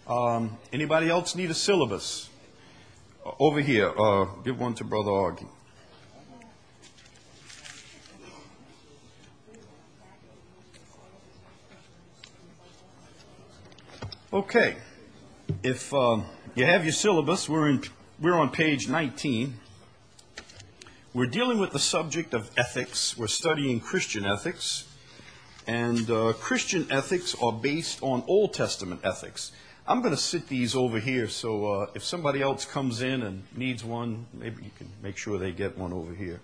Anybody else need a syllabus? Over here. Give one to Brother Augie. Okay. If you have your syllabus, we're on page 19. We're dealing with the subject of ethics. We're studying Christian ethics. And Christian ethics are based on Old Testament ethics. I'm going to sit these over here, so if somebody else comes in and needs one, maybe you can make sure they get one over here.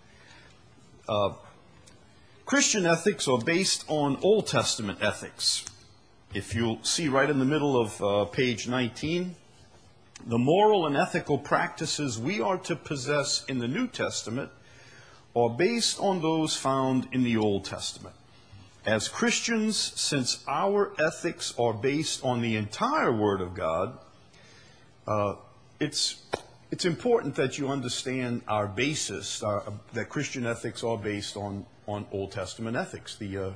Christian ethics are based on Old Testament ethics. If you'll see right in the middle of page 19, the moral and ethical practices we are to possess in the New Testament are based on those found in the Old Testament. As Christians, since our ethics are based on the entire Word of God, it's important that you understand our basis, that Christian ethics are based on Old Testament ethics, the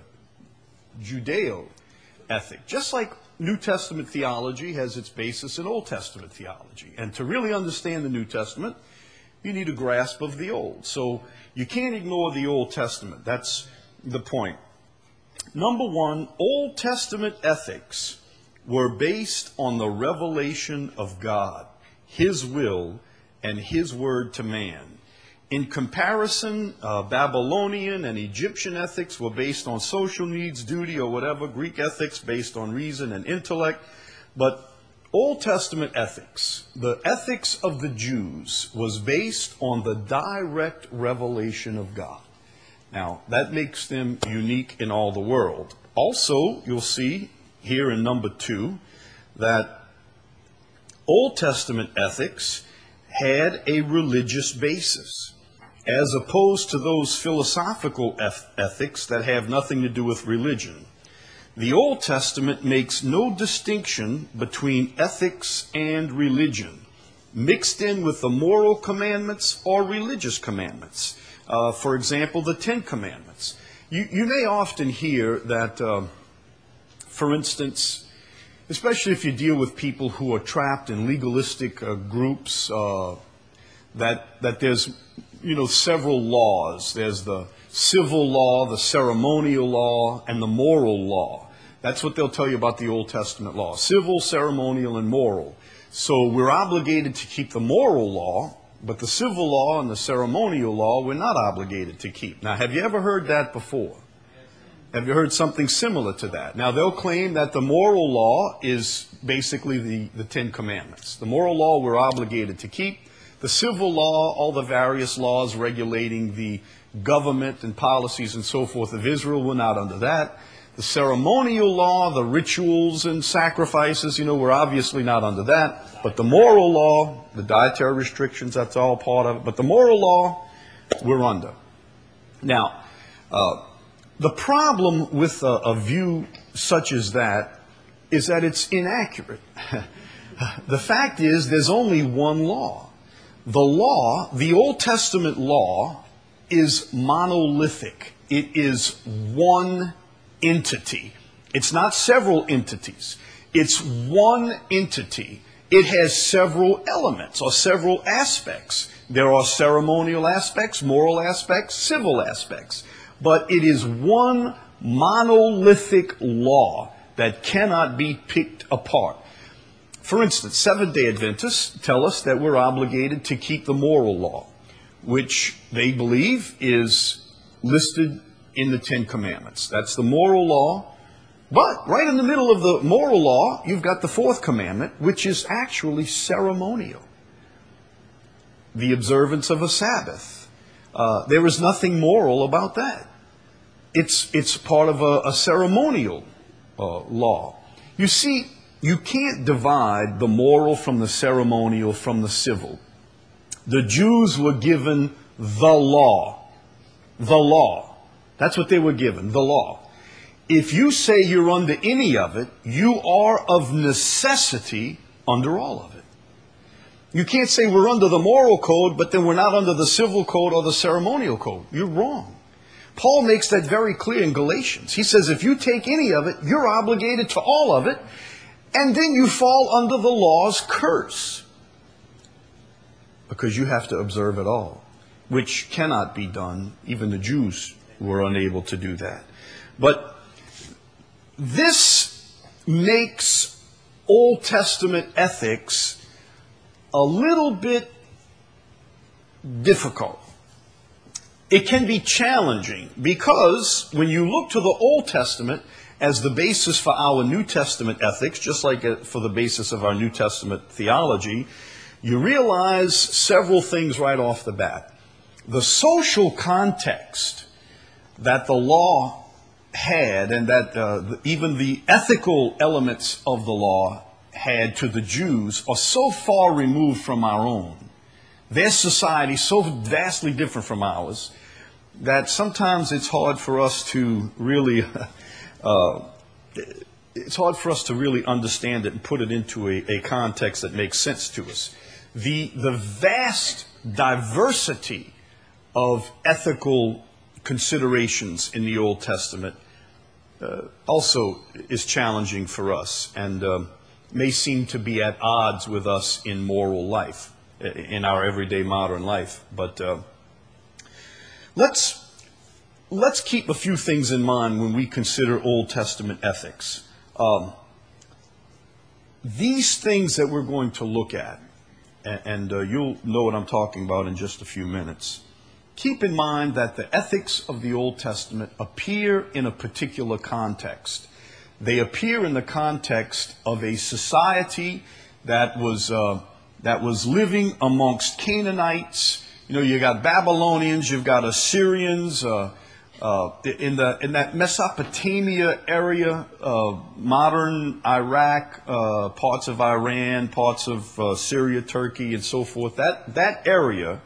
Judeo ethic. Just like New Testament theology has its basis in Old Testament theology. And to really understand the New Testament, you need a grasp of the Old. So you can't ignore the Old Testament. That's the point. Number one, Old Testament ethics were based on the revelation of God, His will, and His word to man. In comparison, Babylonian and Egyptian ethics were based on social needs, duty, or whatever. Greek ethics based on reason and intellect. But Old Testament ethics, the ethics of the Jews, was based on the direct revelation of God. Now, that makes them unique in all the world. Also, you'll see here in number 2 that Old Testament ethics had a religious basis, as opposed to those philosophical ethics that have nothing to do with religion. The Old Testament makes no distinction between ethics and religion, mixed in with the moral commandments or religious commandments. For example, the Ten Commandments. You may often hear that, for instance, especially if you deal with people who are trapped in legalistic groups, that there's several laws. There's the civil law, the ceremonial law, and the moral law. That's what they'll tell you about the Old Testament law. Civil, ceremonial, and moral. So we're obligated to keep the moral law, but the civil law and the ceremonial law we're not obligated to keep. Now, have you ever heard that before? Have you heard something similar to that? Now, they'll claim that the moral law is basically the Ten Commandments. The moral law we're obligated to keep. The civil law, all the various laws regulating the government and policies and so forth of Israel, we're not under that. The ceremonial law, the rituals and sacrifices, we're obviously not under that. But the moral law, the dietary restrictions, that's all part of it. But the moral law, we're under. Now, the problem with a view such as that is that it's inaccurate. The fact is, there's only one law. The law, the Old Testament law, is monolithic. It is one entity. It's not several entities. It's one entity. It has several elements or several aspects. There are ceremonial aspects, moral aspects, civil aspects. But it is one monolithic law that cannot be picked apart. For instance, Seventh-day Adventists tell us that we're obligated to keep the moral law, which they believe is listed in the Ten Commandments. That's the moral law. But right in the middle of the moral law, you've got the fourth commandment, which is actually ceremonial. The observance of a Sabbath. There is nothing moral about that. It's part of a ceremonial law. You see, you can't divide the moral from the ceremonial from the civil. The Jews were given the law. The law. That's what they were given, the law. If you say you're under any of it, you are of necessity under all of it. You can't say we're under the moral code, but then we're not under the civil code or the ceremonial code. You're wrong. Paul makes that very clear in Galatians. He says if you take any of it, you're obligated to all of it. And then you fall under the law's curse, because you have to observe it all, which cannot be done. Even the Jews were unable to do that. But this makes Old Testament ethics a little bit difficult. It can be challenging, because when you look to the Old Testament as the basis for our New Testament ethics, just like for the basis of our New Testament theology, you realize several things right off the bat. The social context that the law had, and that even the ethical elements of the law had to the Jews, are so far removed from our own. Their society so vastly different from ours that sometimes it's hard for us to really understand it and put it into a context that makes sense to us. The vast diversity of ethical considerations in the Old Testament also is challenging for us, and may seem to be at odds with us in moral life, in our everyday modern life. But let's keep a few things in mind when we consider Old Testament ethics. These things that we're going to look at, and you'll know what I'm talking about in just a few minutes. Keep in mind that the ethics of the Old Testament appear in a particular context. They appear in the context of a society that was living amongst Canaanites. You know, you got Babylonians, you've got Assyrians, in that Mesopotamia area, modern Iraq, parts of Iran, parts of Syria, Turkey, and so forth. That area,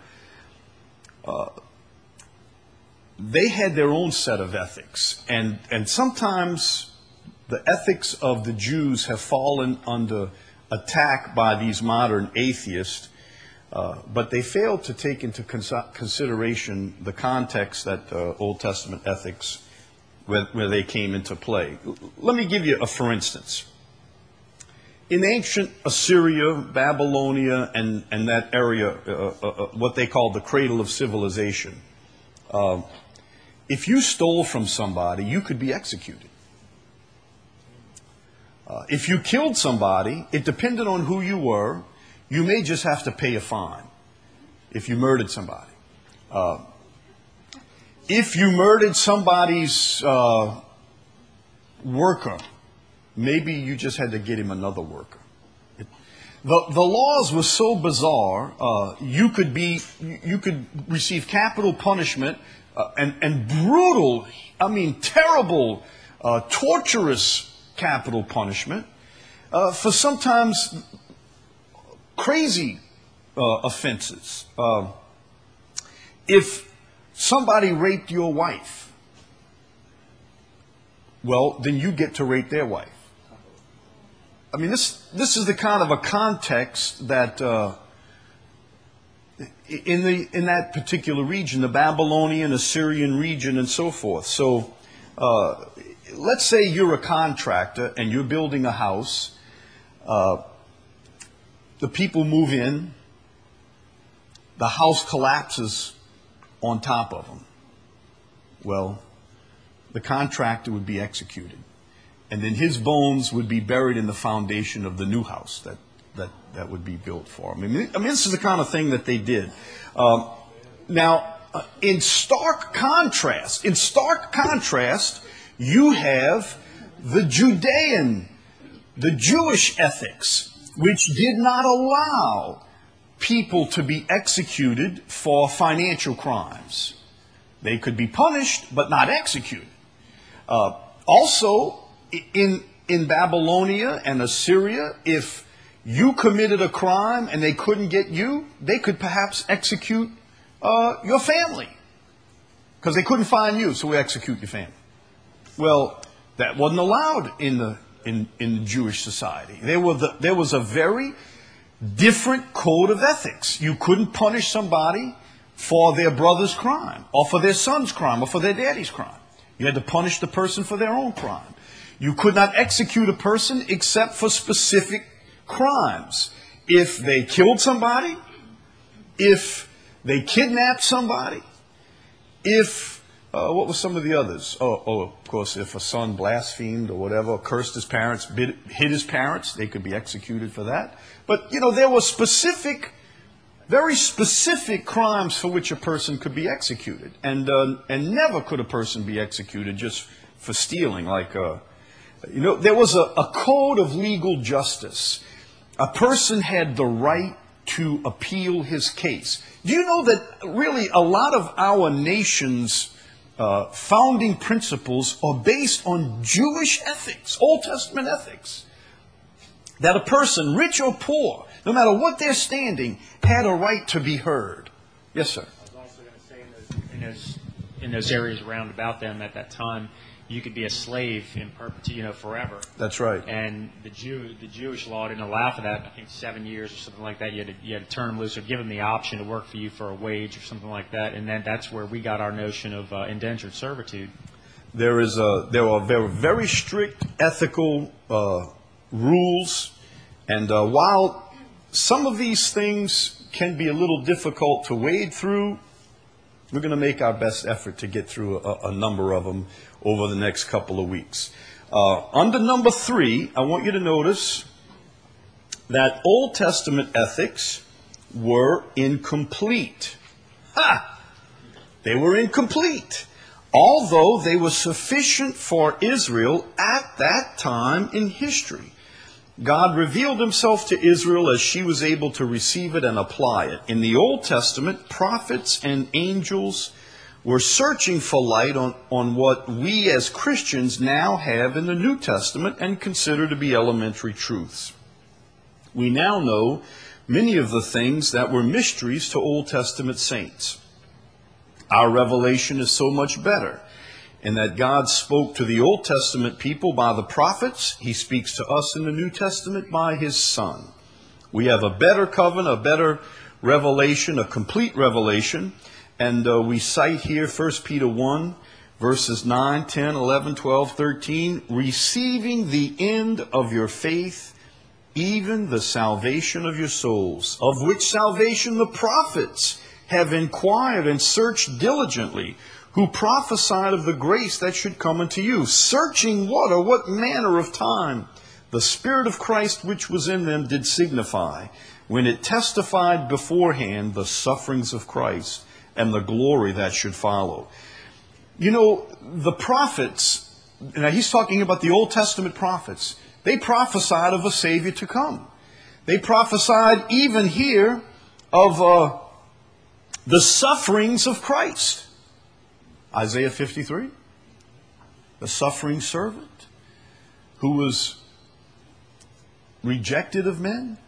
they had their own set of ethics, and sometimes the ethics of the Jews have fallen under attack by these modern atheists, but they failed to take into consideration the context that Old Testament ethics, where they came into play. Let me give you for instance. In ancient Assyria, Babylonia, and that area, what they called the cradle of civilization, if you stole from somebody, you could be executed. If you killed somebody, it depended on who you were. You may just have to pay a fine if you murdered somebody. If you murdered somebody's worker, maybe you just had to get him another worker. The laws were so bizarre. You could receive capital punishment and brutal, terrible, torturous capital punishment for sometimes crazy offenses. If somebody raped your wife, well, then you get to rape their wife. This is the kind of a context that in that particular region, the Babylonian, Assyrian region, and so forth. So let's say you're a contractor and you're building a house. The people move in. The house collapses on top of them. Well, the contractor would be executed. And then his bones would be buried in the foundation of the new house that would be built for him. This is the kind of thing that they did. Now, in stark contrast, you have the Jewish ethics, which did not allow people to be executed for financial crimes. They could be punished, but not executed. Also, in Babylonia and Assyria, if you committed a crime and they couldn't get you, they could perhaps execute your family, because they couldn't find you, so we execute your family. Well, that wasn't allowed in the Jewish society. There was a very different code of ethics. You couldn't punish somebody for their brother's crime, or for their son's crime, or for their daddy's crime. You had to punish the person for their own crime. You could not execute a person except for specific crimes. If they killed somebody, if they kidnapped somebody, if, what were some of the others? Of course, if a son blasphemed or whatever, cursed his parents, hit his parents, they could be executed for that. But, there were very specific crimes for which a person could be executed. And never could a person be executed just for stealing. Like, there was a code of legal justice. A person had the right to appeal his case. Do you know that really a lot of our nation's founding principles are based on Jewish ethics, Old Testament ethics? That a person, rich or poor, no matter what their standing, had a right to be heard. Yes, sir. I was also going to say in those areas around about them at that time, you could be a slave in perpetuity, forever. That's right. And the Jewish law didn't allow for that. I think 7 years or something like that. You had to turn them loose or give them the option to work for you for a wage or something like that. And then that's where we got our notion of indentured servitude. There are very strict ethical rules, and while some of these things can be a little difficult to wade through, we're going to make our best effort to get through a number of them over the next couple of weeks. Under number 3, I want you to notice that Old Testament ethics were incomplete. They were incomplete, although they were sufficient for Israel at that time in history. God revealed himself to Israel as she was able to receive it and apply it. In the Old Testament, prophets and angels were searching for light on what we as Christians now have in the New Testament and consider to be elementary truths. We now know many of the things that were mysteries to Old Testament saints. Our revelation is so much better in that God spoke to the Old Testament people by the prophets. He speaks to us in the New Testament by his Son. We have a better covenant, a better revelation, a complete revelation. And we cite here 1 Peter 1, verses 9, 10, 11, 12, 13. Receiving the end of your faith, even the salvation of your souls, of which salvation the prophets have inquired and searched diligently, who prophesied of the grace that should come unto you, searching what or what manner of time the Spirit of Christ which was in them did signify, when it testified beforehand the sufferings of Christ and the glory that should follow. The prophets, now he's talking about the Old Testament prophets, they prophesied of a Savior to come. They prophesied even here of the sufferings of Christ. Isaiah 53, the suffering servant who was rejected of men.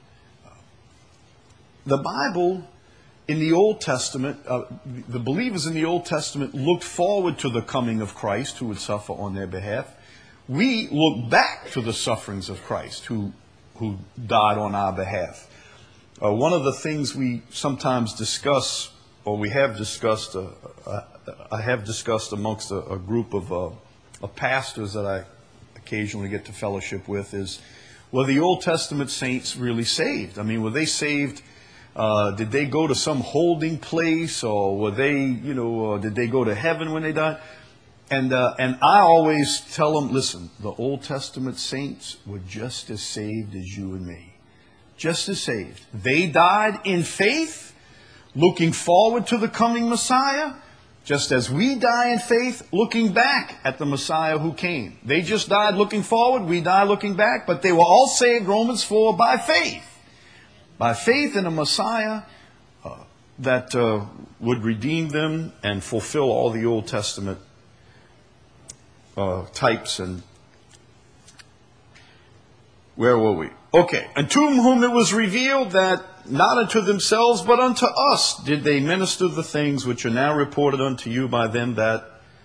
The Bible in the Old Testament, the believers in the Old Testament looked forward to the coming of Christ who would suffer on their behalf. We look back to the sufferings of Christ who died on our behalf. One of the things we sometimes discuss, or we have discussed, I have discussed amongst a group of pastors that I occasionally get to fellowship with, is, were the Old Testament saints really saved? I mean, were they saved? Did they go to some holding place, or were they, did they go to heaven when they died? And I always tell them, listen, the Old Testament saints were just as saved as you and me. Just as saved. They died in faith, looking forward to the coming Messiah, just as we die in faith, looking back at the Messiah who came. They just died looking forward, we die looking back, but they were all saved, Romans 4, by faith. By faith in a Messiah that would redeem them and fulfill all the Old Testament types. And where were we? Okay. Unto whom it was revealed that not unto themselves but unto us did they minister the things which are now reported unto you by them that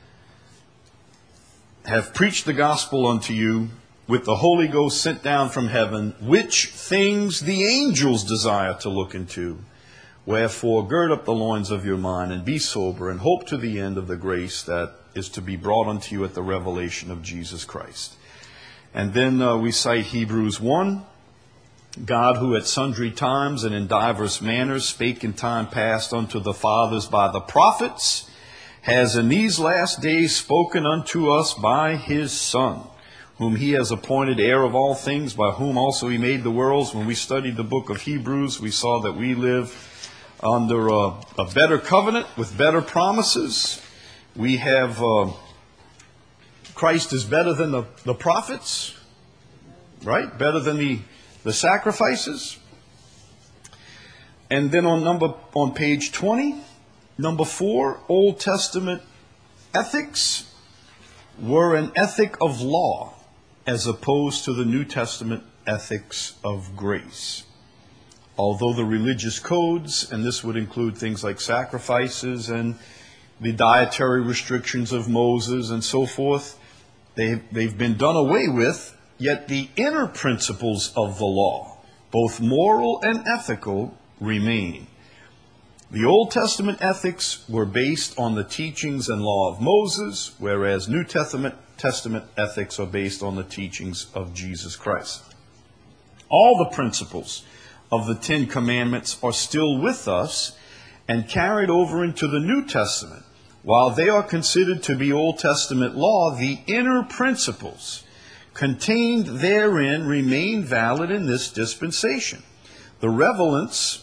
have preached the gospel unto you, with the Holy Ghost sent down from heaven, which things the angels desire to look into. Wherefore gird up the loins of your mind, and be sober, and hope to the end of the grace that is to be brought unto you at the revelation of Jesus Christ. And then we cite Hebrews 1. God, who at sundry times and in divers manners spake in time past unto the fathers by the prophets, has in these last days spoken unto us by his Son, whom he has appointed heir of all things, by whom also he made the worlds. When we studied the book of Hebrews, we saw that we live under a better covenant with better promises. We have Christ is better than the prophets, right? Better than the sacrifices. And then on page 20, number 4, Old Testament ethics were an ethic of law as opposed to the New Testament ethics of grace. Although the religious codes, and this would include things like sacrifices and the dietary restrictions of Moses and so forth, they've been done away with, yet the inner principles of the law, both moral and ethical, remain. The Old Testament ethics were based on the teachings and law of Moses, whereas New Testament ethics are based on the teachings of Jesus Christ. All the principles of the Ten Commandments are still with us and carried over into the New Testament. While they are considered to be Old Testament law, the inner principles contained therein remain valid in this dispensation. The relevance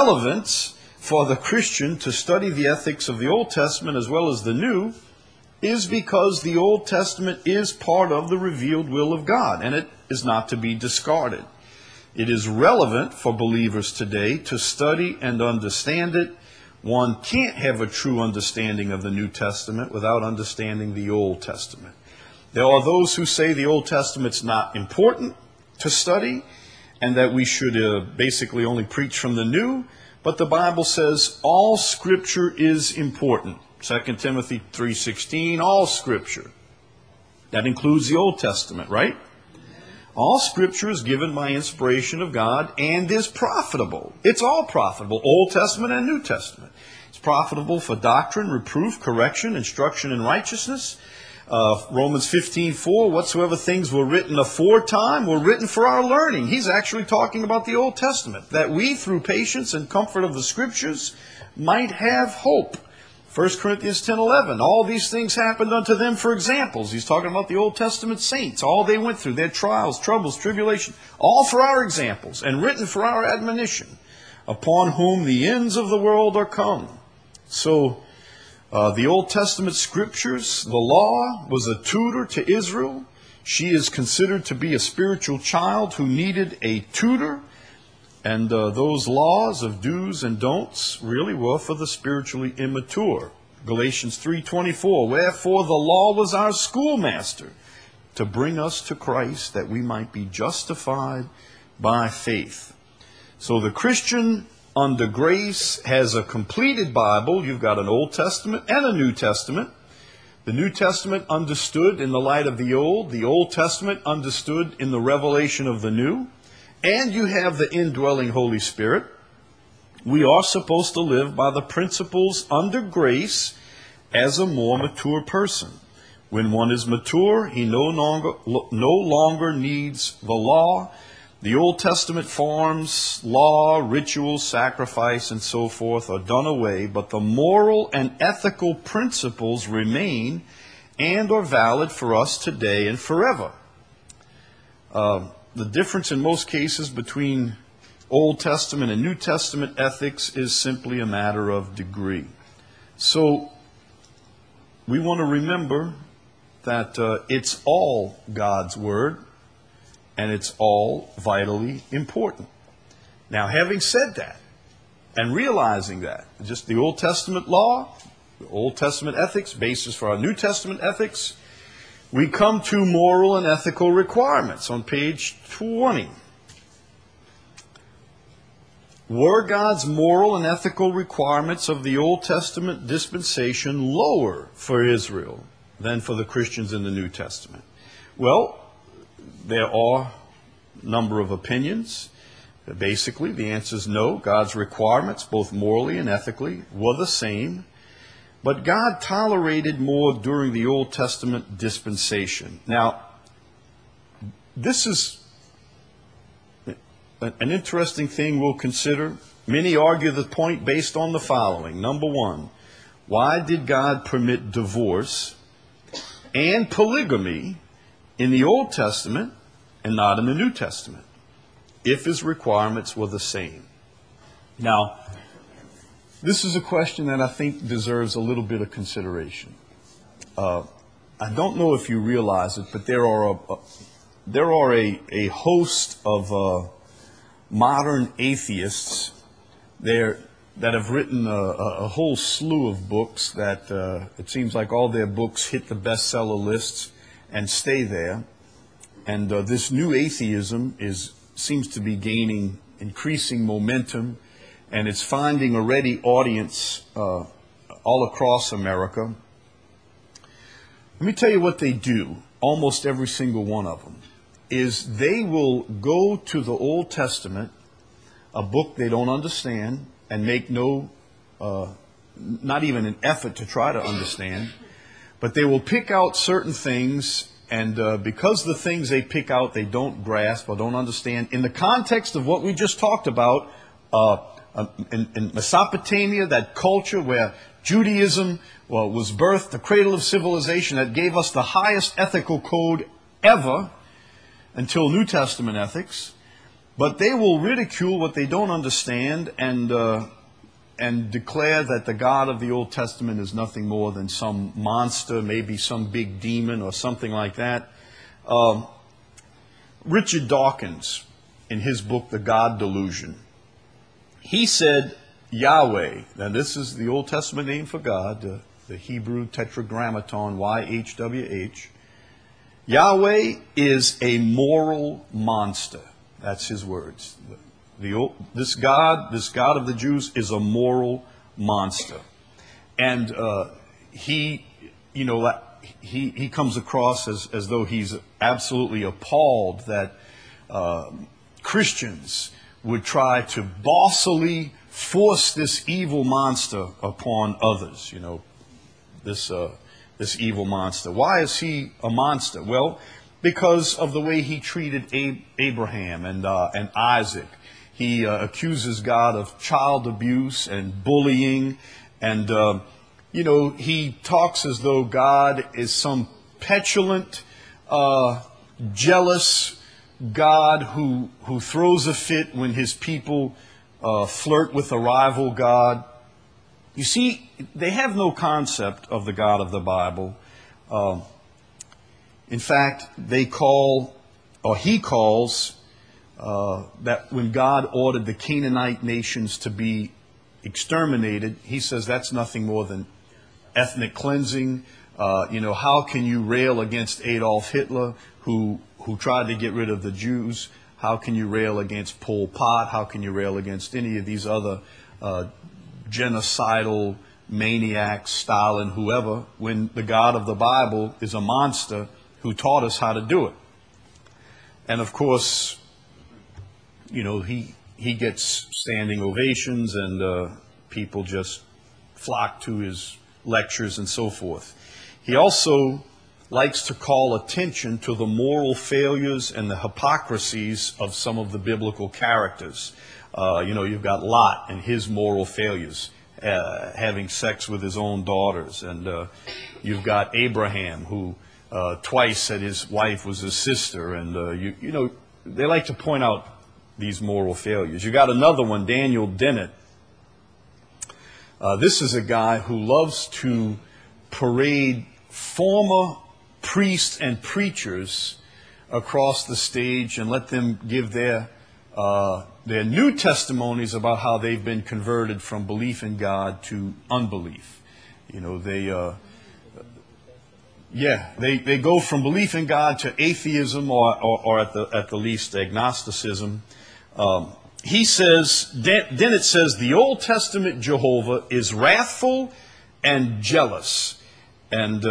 for the Christian to study the ethics of the Old Testament as well as the New is because the Old Testament is part of the revealed will of God, and it is not to be discarded. It is relevant for believers today to study and understand it. One can't have a true understanding of the New Testament without understanding the Old Testament. There are those who say the Old Testament's not important to study and that we should basically only preach from the New, but the Bible says all Scripture is important. 2 Timothy 3:16, all Scripture. That includes the Old Testament, right? All Scripture is given by inspiration of God and is profitable. It's all profitable, Old Testament and New Testament. It's profitable for doctrine, reproof, correction, instruction in righteousness. Romans 15:4, whatsoever things were written aforetime were written for our learning. He's actually talking about the Old Testament, that we through patience and comfort of the Scriptures might have hope. 1 Corinthians 10:11, all these things happened unto them for examples. He's talking about the Old Testament saints, all they went through, their trials, troubles, tribulation, all for our examples and written for our admonition, upon whom the ends of the world are come. So, the Old Testament Scriptures, the law, was a tutor to Israel. She is considered to be a spiritual child who needed a tutor. And those laws of do's and don'ts really were for the spiritually immature. Galatians 3:24, wherefore the law was our schoolmaster to bring us to Christ that we might be justified by faith. So the Christian under grace has a completed Bible. You've got an Old Testament and a New Testament. The New Testament understood in the light of the Old Testament understood in the revelation of the New. And you have the indwelling Holy Spirit. We are supposed to live by the principles under grace as a more mature person. When one is mature, he no longer needs the law. The Old Testament forms, law, rituals, sacrifice, and so forth are done away, but the moral and ethical principles remain and are valid for us today and forever. The difference in most cases between Old Testament and New Testament ethics is simply a matter of degree. So we want to remember that it's all God's Word and it's all vitally important. Now, having said that and realizing that, just the Old Testament law, the Old Testament ethics, basis for our New Testament ethics, we come to moral and ethical requirements on page 20. Were God's moral and ethical requirements of the Old Testament dispensation lower for Israel than for the Christians in the New Testament? Well, there are a number of opinions. Basically, the answer is no. God's requirements, both morally and ethically, were the same. But God tolerated more during the Old Testament dispensation. Now, this is an interesting thing we'll consider. Many argue the point based on the following. Number one, why did God permit divorce and polygamy in the Old Testament and not in the New Testament, if his requirements were the same? Now, this is a question that I think deserves a little bit of consideration. I don't know if you realize it, but there are a host of modern atheists there that have written a whole slew of books that it seems like all their books hit the bestseller lists and stay there. And this new atheism seems to be gaining increasing momentum, and it's finding a ready audience all across America. Let me tell you what they do, almost every single one of them, is they will go to the Old Testament, a book they don't understand, and make not even an effort to try to understand, but they will pick out certain things, and because the things they pick out they don't grasp or don't understand, in the context of what we just talked about, in Mesopotamia, that culture where Judaism was birthed, the cradle of civilization that gave us the highest ethical code ever until New Testament ethics. But they will ridicule what they don't understand and declare that the God of the Old Testament is nothing more than some monster, maybe some big demon or something like that. Richard Dawkins, in his book, The God Delusion, he said Yahweh, and this is the Old Testament name for God, the Hebrew tetragrammaton, YHWH. Yahweh is a moral monster. That's his words. This God of the Jews is a moral monster. And he comes across as though he's absolutely appalled that Christians would try to bossily force this evil monster upon others, this evil monster. Why is he a monster? Well, because of the way he treated Abraham and Isaac. He accuses God of child abuse and bullying, and he talks as though God is some petulant, jealous God who throws a fit when his people flirt with a rival God. You see, they have no concept of the God of the Bible. In fact, he calls that when God ordered the Canaanite nations to be exterminated, he says that's nothing more than ethnic cleansing. How can you rail against Adolf Hitler, who tried to get rid of the Jews? How can you rail against Pol Pot? How can you rail against any of these other genocidal maniacs, Stalin, whoever, when the God of the Bible is a monster who taught us how to do it? And of course, he gets standing ovations, and people just flock to his lectures and so forth. He also likes to call attention to the moral failures and the hypocrisies of some of the biblical characters. You've got Lot and his moral failures, having sex with his own daughters. And you've got Abraham, who twice said his wife was his sister. And, they like to point out these moral failures. You got another one, Daniel Dennett. This is a guy who loves to parade former priests and preachers across the stage and let them give their new testimonies about how they've been converted from belief in God to unbelief. They go from belief in God to atheism, or at the least agnosticism. Dennett says the Old Testament Jehovah is wrathful and jealous, and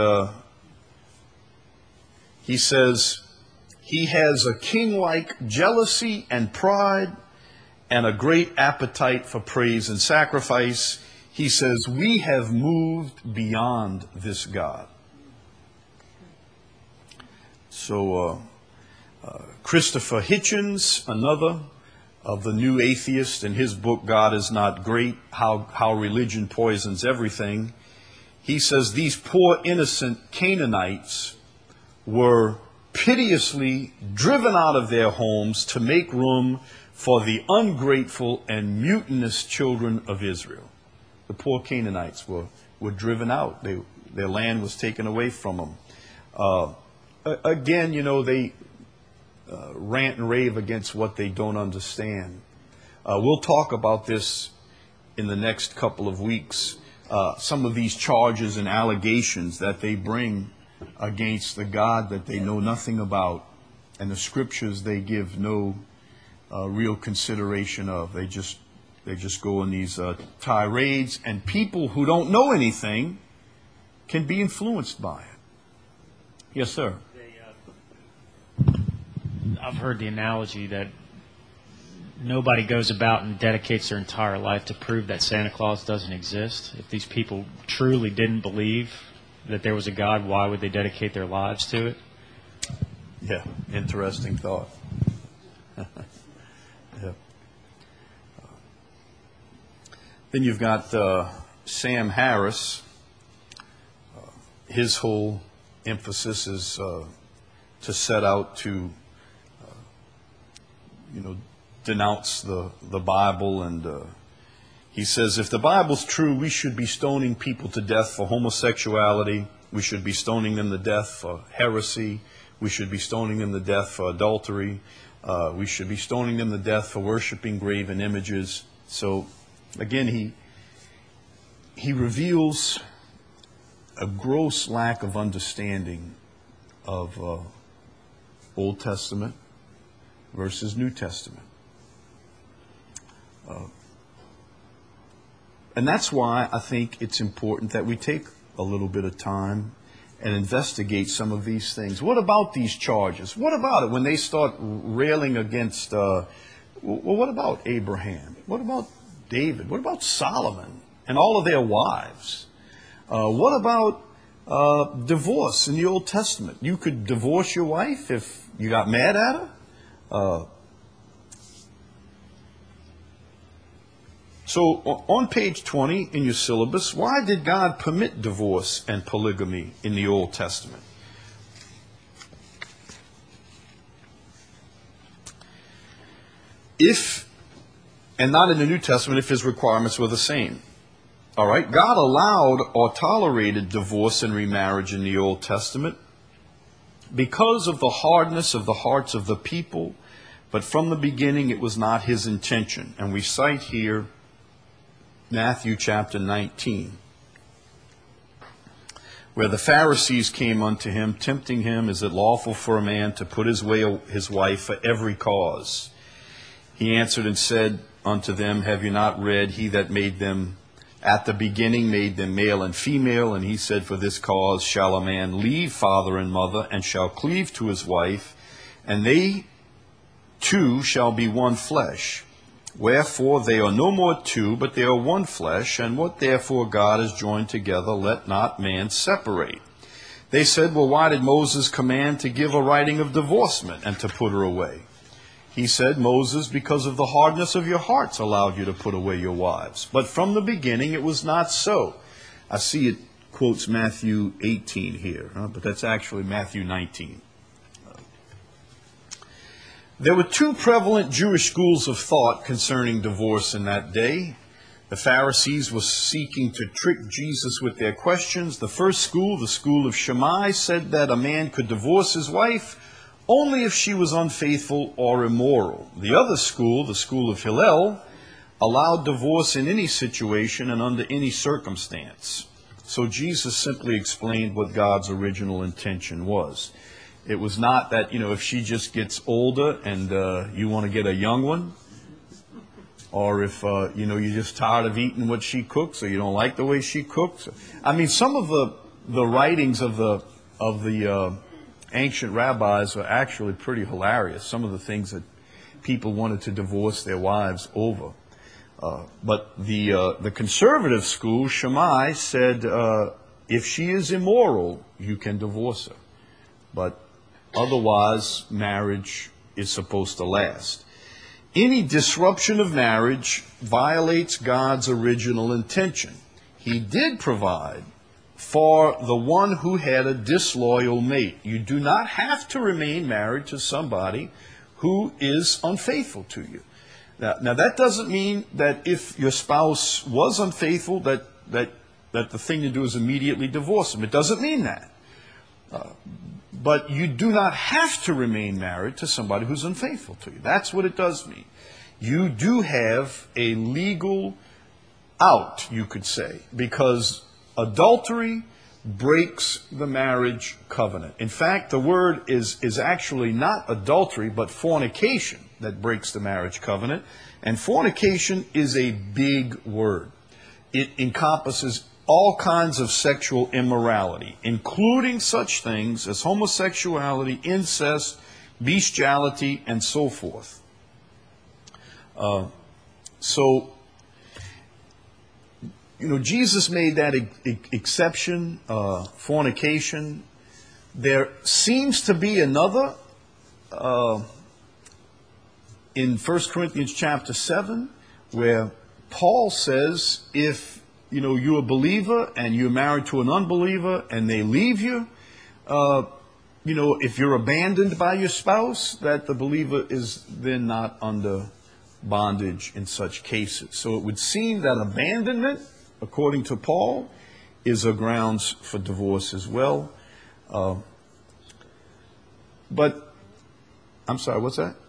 he says he has a king-like jealousy and pride and a great appetite for praise and sacrifice. He says we have moved beyond this God. So Christopher Hitchens, another of the new atheist, in his book, God is Not Great, How Religion Poisons Everything, he says these poor innocent Canaanites were piteously driven out of their homes to make room for the ungrateful and mutinous children of Israel. The poor Canaanites were driven out. Their land was taken away from them. Again, they rant and rave against what they don't understand. We'll talk about this in the next couple of weeks. Some of these charges and allegations that they bring against the God that they know nothing about, and the scriptures they give no real consideration of. They just go in these tirades, and people who don't know anything can be influenced by it. Yes, sir. I've heard the analogy that nobody goes about and dedicates their entire life to prove that Santa Claus doesn't exist. If these people truly didn't believe that there was a God, why would they dedicate their lives to it? Yeah, interesting thought. Yeah. Then you've got Sam Harris. His whole emphasis is to set out to denounce the Bible, and he says if the Bible's true, we should be stoning people to death for homosexuality, we should be stoning them to death for heresy, we should be stoning them to death for adultery, we should be stoning them to death for worshiping graven images. So again, he reveals a gross lack of understanding of Old Testament versus New Testament. And that's why I think it's important that we take a little bit of time and investigate some of these things. What about these charges? What about it when they start railing against, what about Abraham? What about David? What about Solomon and all of their wives? What about divorce in the Old Testament? You could divorce your wife if you got mad at her? So on page 20 in your syllabus, why did God permit divorce and polygamy in the Old Testament? And not in the New Testament if his requirements were the same. All right, God allowed or tolerated divorce and remarriage in the Old Testament because of the hardness of the hearts of the people, but from the beginning it was not his intention. And we cite here Matthew chapter 19, where the Pharisees came unto him, tempting him, is it lawful for a man to put his wife for every cause? He answered and said unto them, have you not read, he that made them at the beginning made them male and female, and he said, for this cause shall a man leave father and mother, and shall cleave to his wife, and they two shall be one flesh. Wherefore they are no more two, but they are one flesh, and what therefore God has joined together, let not man separate. They said, well, why did Moses command to give a writing of divorcement and to put her away? He said, Moses, because of the hardness of your hearts, allowed you to put away your wives. But from the beginning it was not so. I see it quotes Matthew 18 here, but that's actually Matthew 19. There were two prevalent Jewish schools of thought concerning divorce in that day. The Pharisees were seeking to trick Jesus with their questions. The first school, the school of Shammai, said that a man could divorce his wife only if she was unfaithful or immoral. The other school, the school of Hillel, allowed divorce in any situation and under any circumstance. So Jesus simply explained what God's original intention was. It was not that, if she just gets older and you want to get a young one, or if, you're just tired of eating what she cooks, or you don't like the way she cooks. I mean, some of the writings of the ancient rabbis are actually pretty hilarious. Some of the things that people wanted to divorce their wives over. But the conservative school, Shammai, said if she is immoral, you can divorce her. But Otherwise, marriage is supposed to last. Any disruption of marriage violates God's original intention. He did provide for the one who had a disloyal mate. You do not have to remain married to somebody who is unfaithful to you. Now that doesn't mean that if your spouse was unfaithful, that the thing to do is immediately divorce them. It doesn't mean that. But you do not have to remain married to somebody who's unfaithful to you. That's what it does mean. You do have a legal out, you could say, because adultery breaks the marriage covenant. In fact, the word is actually not adultery, but fornication that breaks the marriage covenant. And fornication is a big word. It encompasses all kinds of sexual immorality, including such things as homosexuality, incest, bestiality, and so forth. Jesus made that exception, fornication. There seems to be another in 1 Corinthians chapter 7, where Paul says if you're a believer and you're married to an unbeliever and they leave you, if you're abandoned by your spouse, that the believer is then not under bondage in such cases. So it would seem that abandonment, according to Paul, is a grounds for divorce as well. But, I'm sorry, what's that?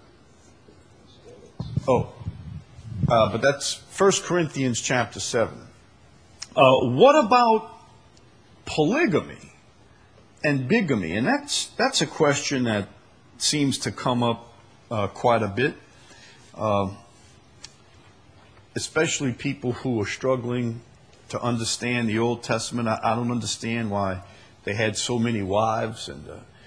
But that's 1 Corinthians chapter 7. What about polygamy and bigamy? And that's a question that seems to come up quite a bit, especially people who are struggling to understand the Old Testament. I don't understand why they had so many wives. And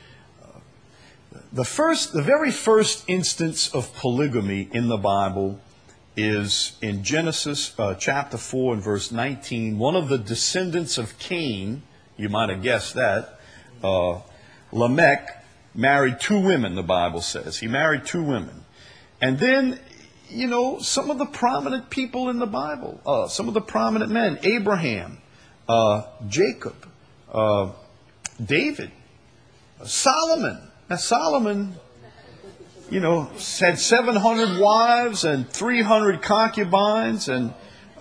the very first instance of polygamy in the Bible is in Genesis chapter 4 and verse 19. One of the descendants of Cain, you might have guessed that, Lamech, married two women, the Bible says. He married two women. And then, some of the prominent people in the Bible, some of the prominent men, Abraham, Jacob, David, Solomon. Now, Solomon, had 700 wives and 300 concubines. And,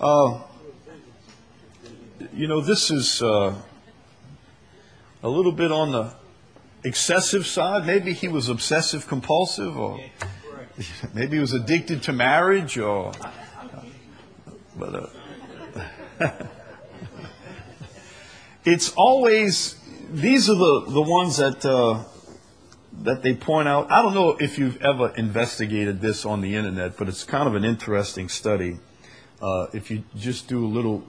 this is a little bit on the excessive side. Maybe he was obsessive compulsive, or maybe he was addicted to marriage, but it's always, these are the ones that they point out. I don't know if you've ever investigated this on the internet, but it's kind of an interesting study. If you just do a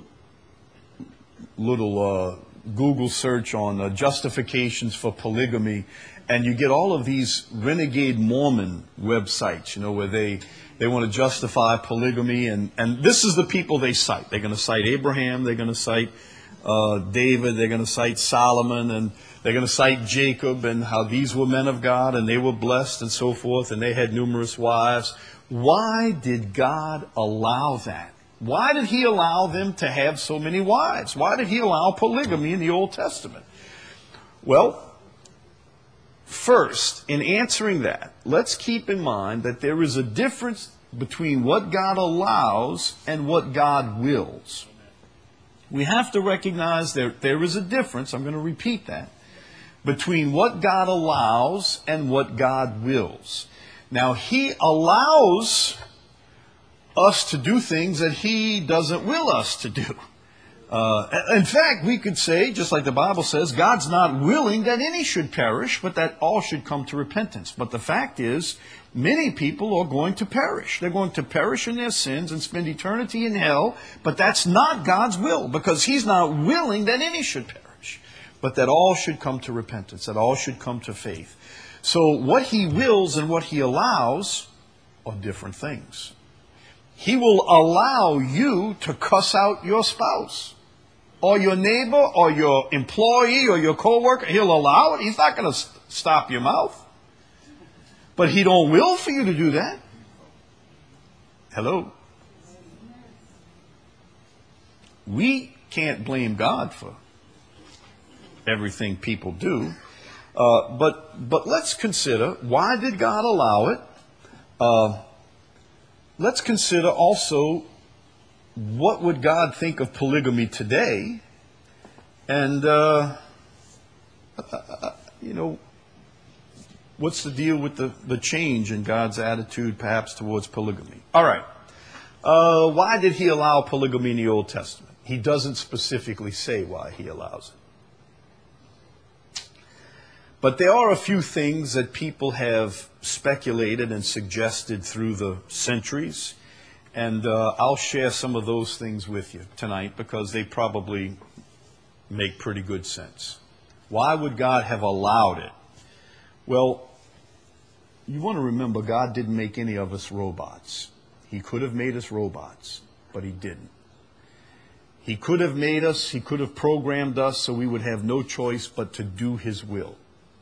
little Google search on justifications for polygamy, and you get all of these renegade Mormon websites, where they want to justify polygamy, and this is the people they cite. They're going to cite Abraham, they're going to cite David, they're going to cite Solomon, and they're going to cite Jacob, and how these were men of God, and they were blessed, and so forth, and they had numerous wives. Why did God allow that? Why did He allow them to have so many wives? Why did He allow polygamy in the Old Testament? Well, first, in answering that, let's keep in mind that there is a difference between what God allows and what God wills. We have to recognize there is a difference, I'm going to repeat that, between what God allows and what God wills. Now, He allows us to do things that He doesn't will us to do. In fact, we could say, just like the Bible says, God's not willing that any should perish, but that all should come to repentance. But the fact is, many people are going to perish. They're going to perish in their sins and spend eternity in hell, but that's not God's will, because He's not willing that any should perish, but that all should come to repentance, that all should come to faith. So what He wills and what He allows are different things. He will allow you to cuss out your spouse, or your neighbor, or your employee, or your coworker. He'll allow it. He's not going to stop your mouth. But he don't will for you to do that. Hello? We can't blame God for everything people do. But let's consider, why did God allow it? Let's consider also, what would God think of polygamy today? And, what's the deal with the change in God's attitude perhaps towards polygamy? All right. Why did he allow polygamy in the Old Testament? He doesn't specifically say why he allows it. But there are a few things that people have speculated and suggested through the centuries. And I'll share some of those things with you tonight because they probably make pretty good sense. Why would God have allowed it? Well, you want to remember, God didn't make any of us robots. He could have made us robots, but he didn't. He could have made us, he could have programmed us so we would have no choice but to do his will.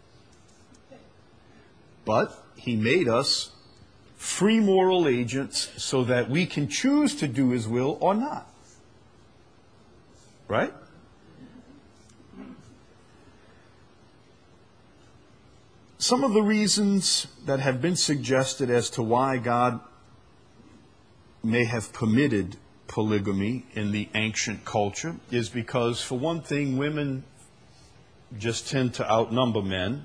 But he made us free moral agents so that we can choose to do his will or not. Right? Some of the reasons that have been suggested as to why God may have permitted polygamy in the ancient culture is because, for one thing, women just tend to outnumber men.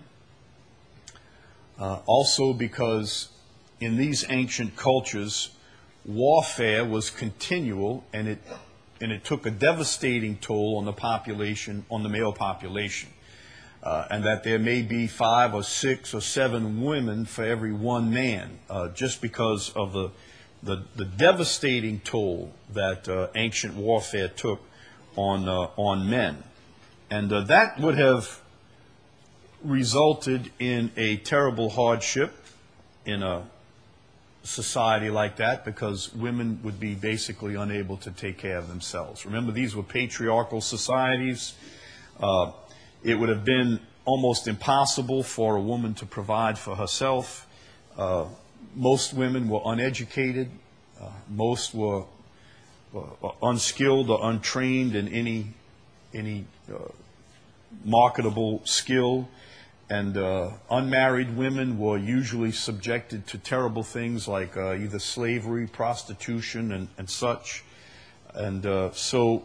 Also because in these ancient cultures, warfare was continual, and it took a devastating toll on the population, on the male population. And that there may be 5 or 6 or 7 women for every one man, just because of the devastating toll that ancient warfare took on men. And that would have resulted in a terrible hardship in a society like that, because women would be basically unable to take care of themselves. Remember, these were patriarchal societies. It would have been almost impossible for a woman to provide for herself. Most women were uneducated. Most were unskilled or untrained in any marketable skill. And unmarried women were usually subjected to terrible things like either slavery, prostitution, and such. And so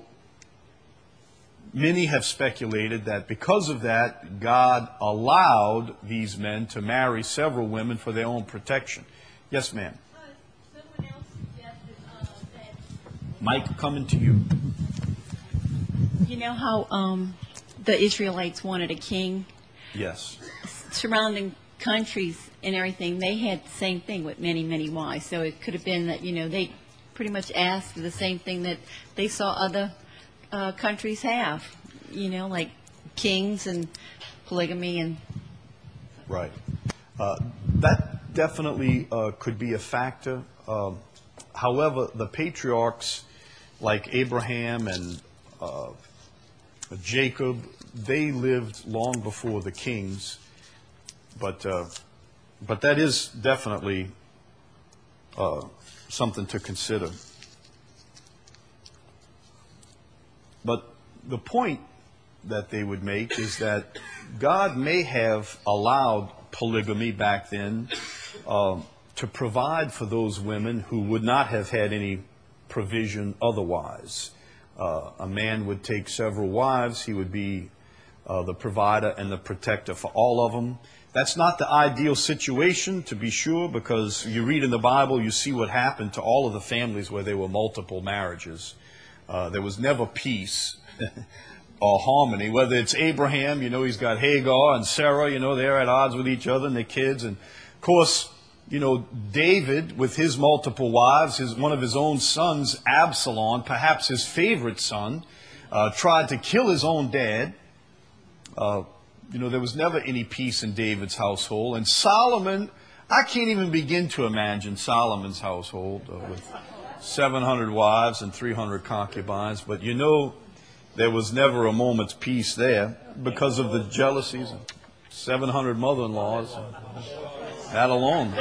many have speculated that because of that, God allowed these men to marry several women for their own protection. Yes, ma'am. Someone else suggested that... Mike, coming to you. You know how the Israelites wanted a king? Yes. Surrounding countries and everything, they had the same thing with many, many wives. So it could have been that, they pretty much asked for the same thing that they saw other countries have, like kings and polygamy and... Right. That definitely could be a factor. However, the patriarchs like Abraham and Jacob, they lived long before the kings. But that is definitely something to consider. But the point that they would make is that God may have allowed polygamy back then to provide for those women who would not have had any provision otherwise. A man would take several wives. He would be the provider and the protector for all of them. That's not the ideal situation, to be sure, because you read in the Bible, you see what happened to all of the families where there were multiple marriages. There was never peace or harmony. Whether it's Abraham, he's got Hagar, and Sarah, they're at odds with each other and their kids. And, of course, David, with his multiple wives, one of his own sons, Absalom, perhaps his favorite son, tried to kill his own dad. There was never any peace in David's household. And Solomon, I can't even begin to imagine Solomon's household with 700 wives and 300 concubines. But there was never a moment's peace there because of the jealousies. 700 mother-in-laws. That alone.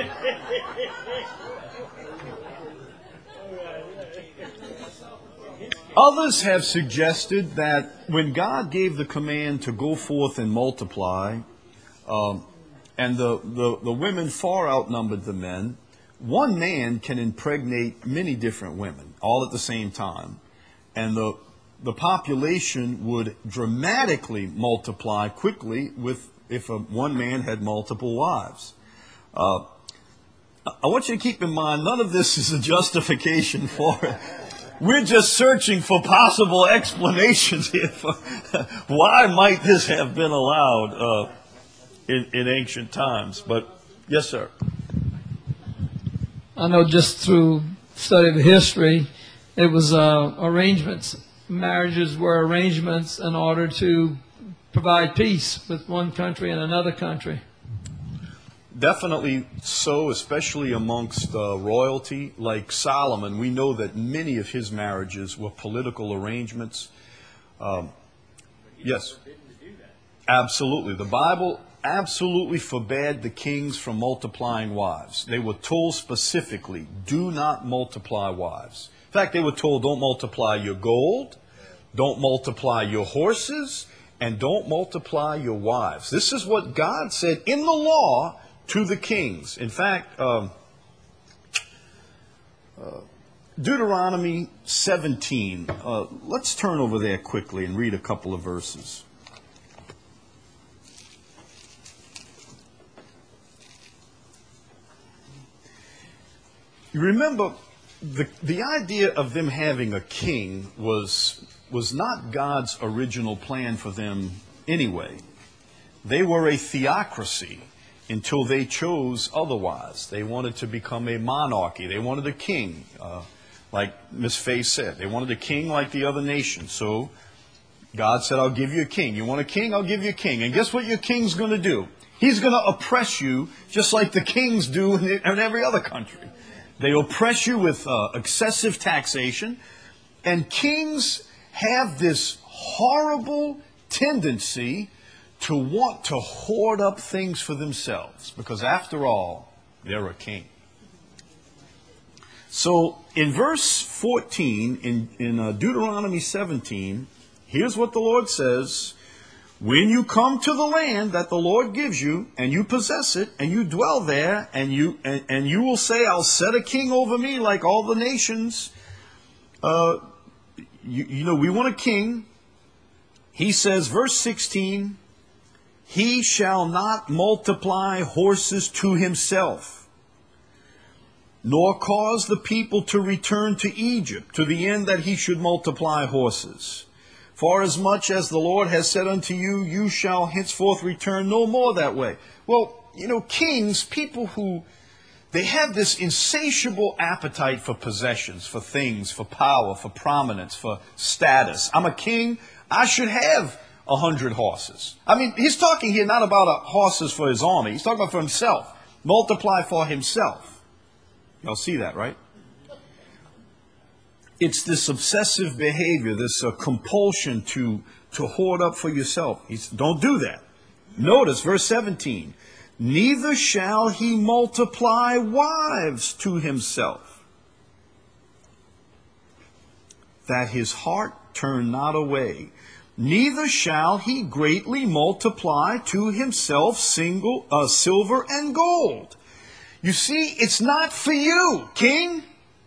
Others have suggested that when God gave the command to go forth and multiply, and the women far outnumbered the men, one man can impregnate many different women all at the same time. And the population would dramatically multiply quickly if one man had multiple wives. I want you to keep in mind, none of this is a justification for it. We're just searching for possible explanations here for why might this have been allowed in ancient times. But, yes, sir. I know just through study of history, it was arrangements. Marriages were arrangements in order to provide peace with one country and another country. Definitely so, especially amongst royalty. Like Solomon, we know that many of his marriages were political arrangements. Yes, absolutely. The Bible absolutely forbade the kings from multiplying wives. They were told specifically, do not multiply wives. In fact, they were told, don't multiply your gold, don't multiply your horses, and don't multiply your wives. This is what God said in the law to the kings. In fact, Deuteronomy 17. Let's turn over there quickly and read a couple of verses. You remember, the idea of them having a king was not God's original plan for them anyway. They were a theocracy until they chose otherwise. They wanted to become a monarchy. They wanted a king, like Miss Faye said. They wanted a king like the other nations. So God said, I'll give you a king. You want a king? I'll give you a king. And guess what your king's going to do? He's going to oppress you just like the kings do in every other country. They oppress you with excessive taxation. And kings have this horrible tendency to want to hoard up things for themselves. Because after all, they're a king. So in verse 14, in Deuteronomy 17, here's what the Lord says. When you come to the land that the Lord gives you, and you possess it, and you dwell there, and you will say, I'll set a king over me like all the nations. We want a king. He says, verse 16, he shall not multiply horses to himself, nor cause the people to return to Egypt, to the end that he should multiply horses. For as much as the Lord has said unto you, you shall henceforth return no more that way. Well, kings, people who, they have this insatiable appetite for possessions, for things, for power, for prominence, for status. I'm a king, I should have 100 horses. I mean, he's talking here not about horses for his army. He's talking about for himself. Multiply for himself. Y'all see that, right? It's this obsessive behavior, this compulsion to hoard up for yourself. Don't do that. Notice verse 17. Neither shall he multiply wives to himself, that his heart turn not away. Neither shall he greatly multiply to himself silver and gold. You see, it's not for you, king.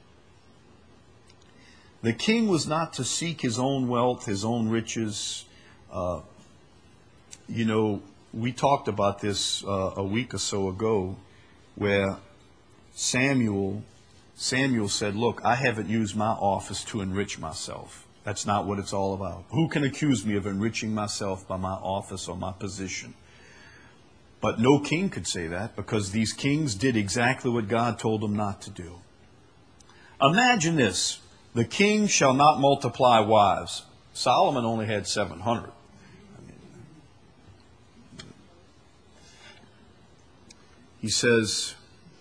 The king was not to seek his own wealth, his own riches. We talked about this a week or so ago, where Samuel said, look, I haven't used my office to enrich myself. That's not what it's all about. Who can accuse me of enriching myself by my office or my position? But no king could say that, because these kings did exactly what God told them not to do. Imagine this. The king shall not multiply wives. Solomon only had 700. He says,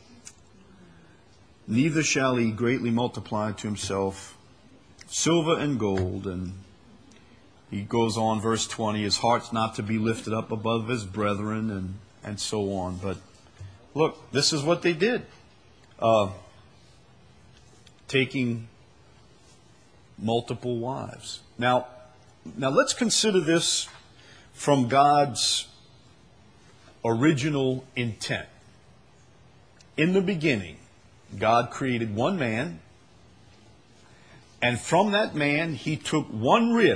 neither shall he greatly multiply to himself silver and gold. And He goes on, verse 20, his heart's not to be lifted up above his brethren, and so on. But look, this is what they did. Taking multiple wives. Now let's consider this from God's original intent. In the beginning, God created one man, and from that man he took one rib.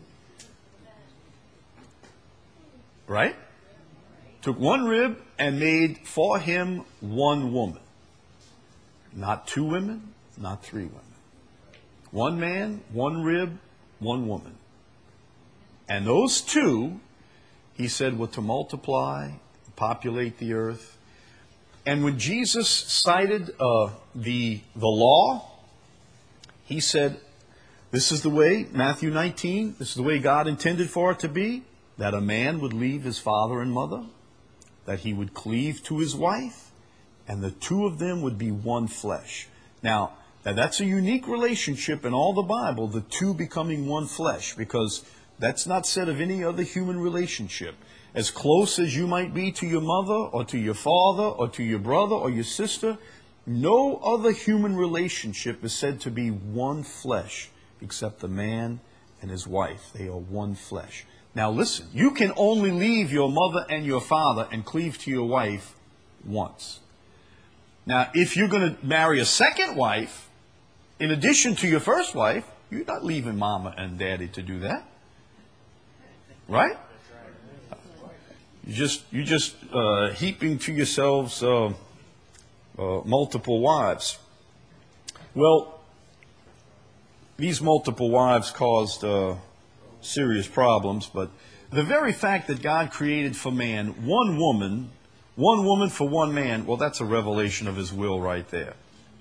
Right? Took one rib and made for him one woman. Not two women, not three women. One man, one rib, one woman. And those two, he said, were to multiply, populate the earth. And when Jesus cited the law, he said, this is the way, Matthew 19, this is the way God intended for it to be, that a man would leave his father and mother, that he would cleave to his wife, and the two of them would be one flesh. Now that's a unique relationship in all the Bible, the two becoming one flesh, because that's not said of any other human relationship. As close as you might be to your mother or to your father or to your brother or your sister, no other human relationship is said to be one flesh except the man and his wife. They are one flesh. Now listen, you can only leave your mother and your father and cleave to your wife once. Now, if you're going to marry a second wife, in addition to your first wife, you're not leaving mama and daddy to do that. Right? You're just heaping to yourselves multiple wives. Well, these multiple wives caused serious problems, but the very fact that God created for man one woman for one man, well, that's a revelation of his will right there.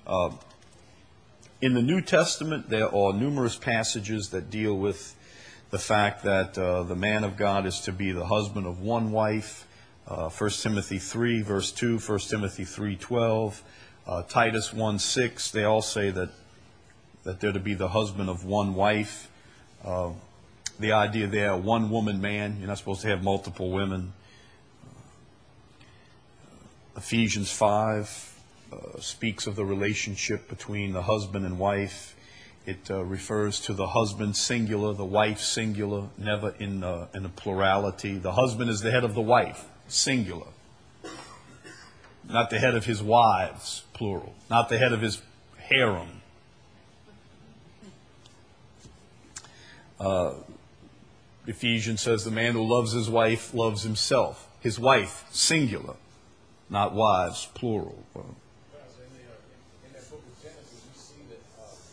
In the New Testament, there are numerous passages that deal with the fact that the man of God is to be the husband of one wife. 1 Timothy 3, verse 2, 1 Timothy 3:12, Titus 1:6, they all say that they're to be the husband of one wife. The idea there, one woman man, you're not supposed to have multiple women. Ephesians 5 speaks of the relationship between the husband and wife. It refers to the husband singular, the wife singular, never in a plurality. The husband is the head of the wife, singular. Not the head of his wives, plural. Not the head of his harem. Ephesians says the man who loves his wife loves himself. His wife, singular, not wives, plural. In that book of Genesis, you see that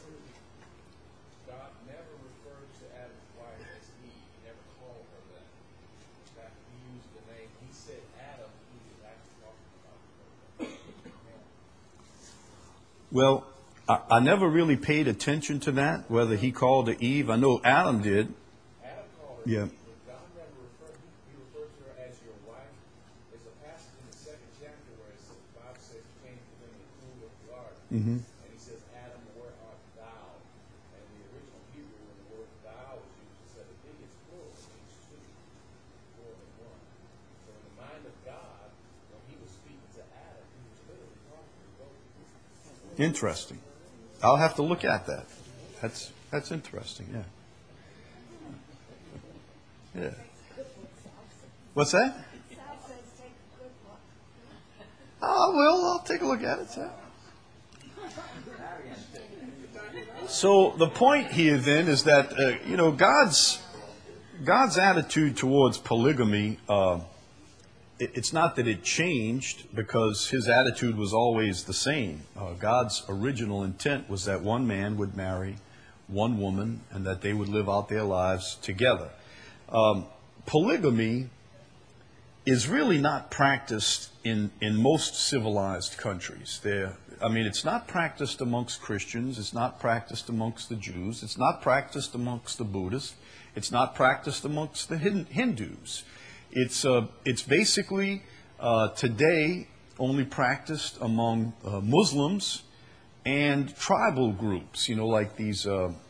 God never referred to Adam's wife as Eve. He never called her that. In fact, he used the name, he said Adam, he was actually talking about her. Well, I never really paid attention to that, whether he called her Eve. I know Adam did. Adam called her Yeah. Eve, but God never referred, he referred to her as your wife. There's a passage in the 2nd chapter where it says, the Bible says he came to them in the cool of the garden. Mm-hmm. And he says, Adam, where art thou? And in the original Hebrew, when the word thou was used, it said, I think it's plural, it means two, more than one. So in the mind of God, when he was speaking to Adam, he was literally talking to both. Interesting. I'll have to look at that. That's interesting, yeah. Yeah. What's that? Oh, well, I'll take a look at it, sir. So the point here then is that, God's attitude towards polygamy, it's not that it changed, because his attitude was always the same. God's original intent was that one man would marry one woman and that they would live out their lives together. Polygamy is really not practiced in most civilized countries. It's not practiced amongst Christians. It's not practiced amongst the Jews. It's not practiced amongst the Buddhists. It's not practiced amongst the Hindus. It's basically today only practiced among Muslims and tribal groups, like these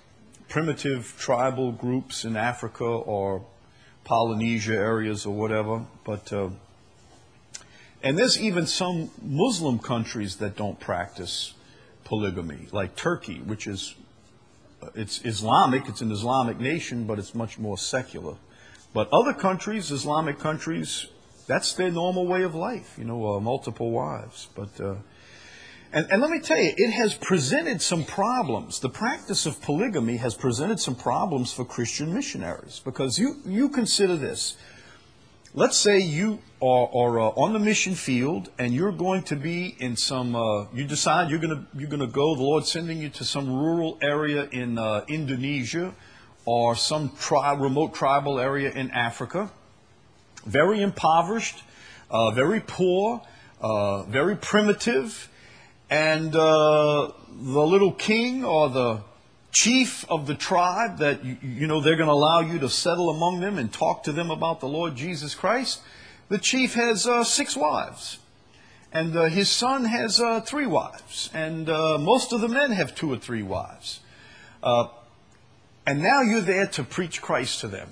primitive tribal groups in Africa or Polynesia areas or whatever. But and there's even some Muslim countries that don't practice polygamy, like Turkey, which is it's Islamic. It's an Islamic nation, but it's much more secular. But other countries, Islamic countries, that's their normal way of life. Multiple wives. But and let me tell you, it has presented some problems. The practice of polygamy has presented some problems for Christian missionaries, because you consider this. Let's say you are on the mission field and you're going to be in some. You decide you're going to go. The Lord's sending you to some rural area in Indonesia or some remote tribal area in Africa. Very impoverished, very poor, very primitive. And the little king or the chief of the tribe that, they're going to allow you to settle among them and talk to them about the Lord Jesus Christ, the chief has 6 wives. And his son has 3 wives. And most of the men have 2 or 3 wives. And now you're there to preach Christ to them.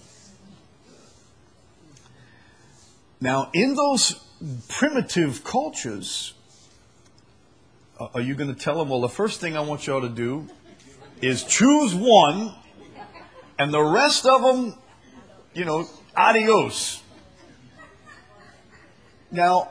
Now, in those primitive cultures, are you going to tell them, well, the first thing I want y'all to do is choose one, and the rest of them, adios. Now,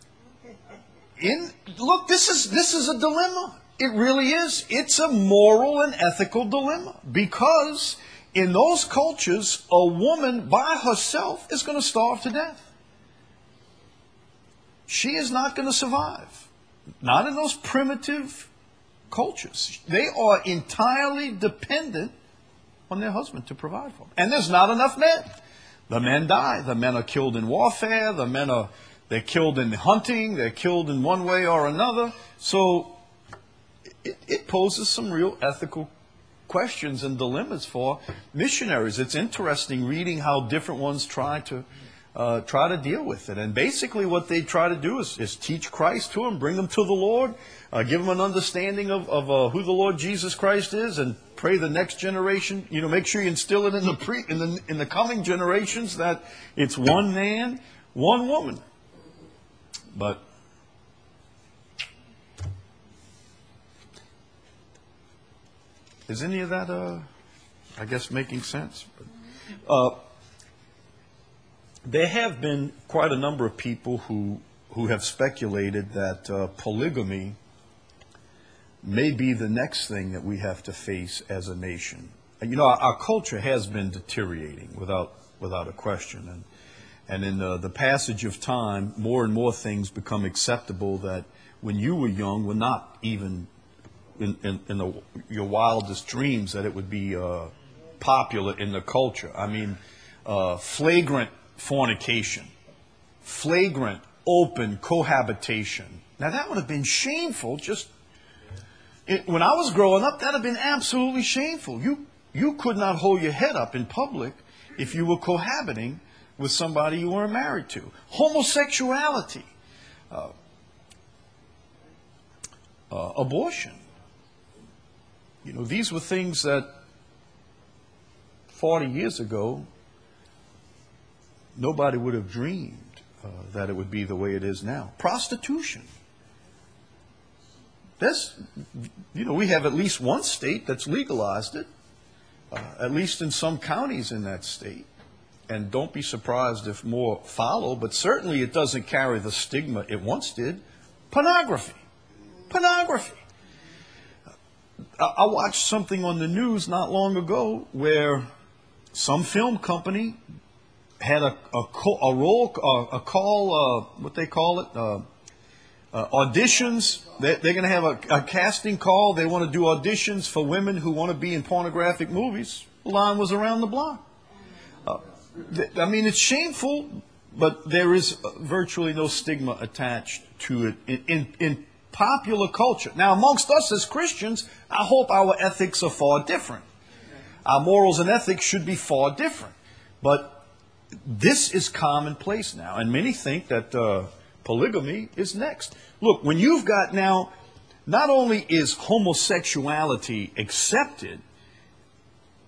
look, this is a dilemma. It really is. It's a moral and ethical dilemma, because in those cultures, a woman by herself is going to starve to death. She is not going to survive. Not in those primitive cultures. They are entirely dependent on their husband to provide for them. And there's not enough men. The men die. The men are killed in warfare. They're killed in hunting. They're killed in one way or another. So it poses some real ethical questions and dilemmas for missionaries. It's interesting reading how different ones try to deal with it. And basically what they try to do is teach Christ to them, bring them to the Lord, give them an understanding of who the Lord Jesus Christ is, and pray the next generation, make sure you instill it in the coming generations that it's one man, one woman. But is any of that, I guess, making sense? There have been quite a number of people who have speculated that polygamy may be the next thing that we have to face as a nation. Our culture has been deteriorating without a question, and in the passage of time, more and more things become acceptable that when you were young were not even in your wildest dreams that it would be popular in the culture. I mean, flagrant fornication, flagrant open cohabitation. Now that would have been shameful. When I was growing up, that would have been absolutely shameful. You could not hold your head up in public if you were cohabiting with somebody you weren't married to. Homosexuality, abortion. These were things that 40 years ago nobody would have dreamed that it would be the way it is now. Prostitution. We have at least one state that's legalized it, at least in some counties in that state. And don't be surprised if more follow, but certainly it doesn't carry the stigma it once did. Pornography. I watched something on the news not long ago where some film company had auditions. They're going to have a casting call. They want to do auditions for women who want to be in pornographic movies. The line was around the block. It's shameful, but there is virtually no stigma attached to it in popular culture. Now, amongst us as Christians, I hope our ethics are far different. Our morals and ethics should be far different. But this is commonplace now, and many think that polygamy is next. Look, when you've got now, not only is homosexuality accepted,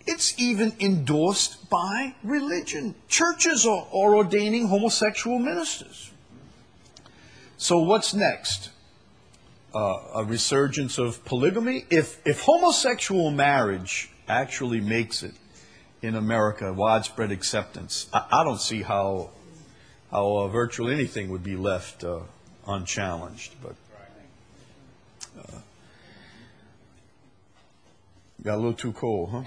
It's even endorsed by religion. Churches are ordaining homosexual ministers. So what's next? A resurgence of polygamy? If homosexual marriage actually makes it in America, widespread acceptance, I don't see how virtually anything would be left unchallenged. But got a little too cold, huh?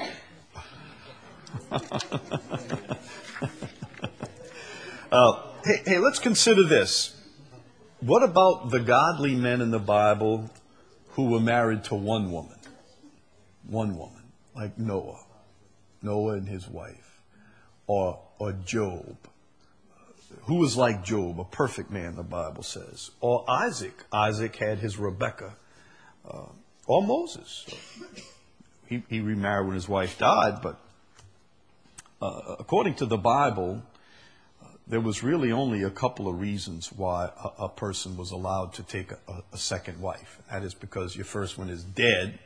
Hey, let's consider this. What about the godly men in the Bible who were married to one woman? One woman, like Noah and his wife, or Job. Who was like Job, a perfect man, the Bible says. Or Isaac. Isaac had his Rebekah. Or Moses. He remarried when his wife died, but according to the Bible, there was really only a couple of reasons why a person was allowed to take a second wife. That is because your first one is dead,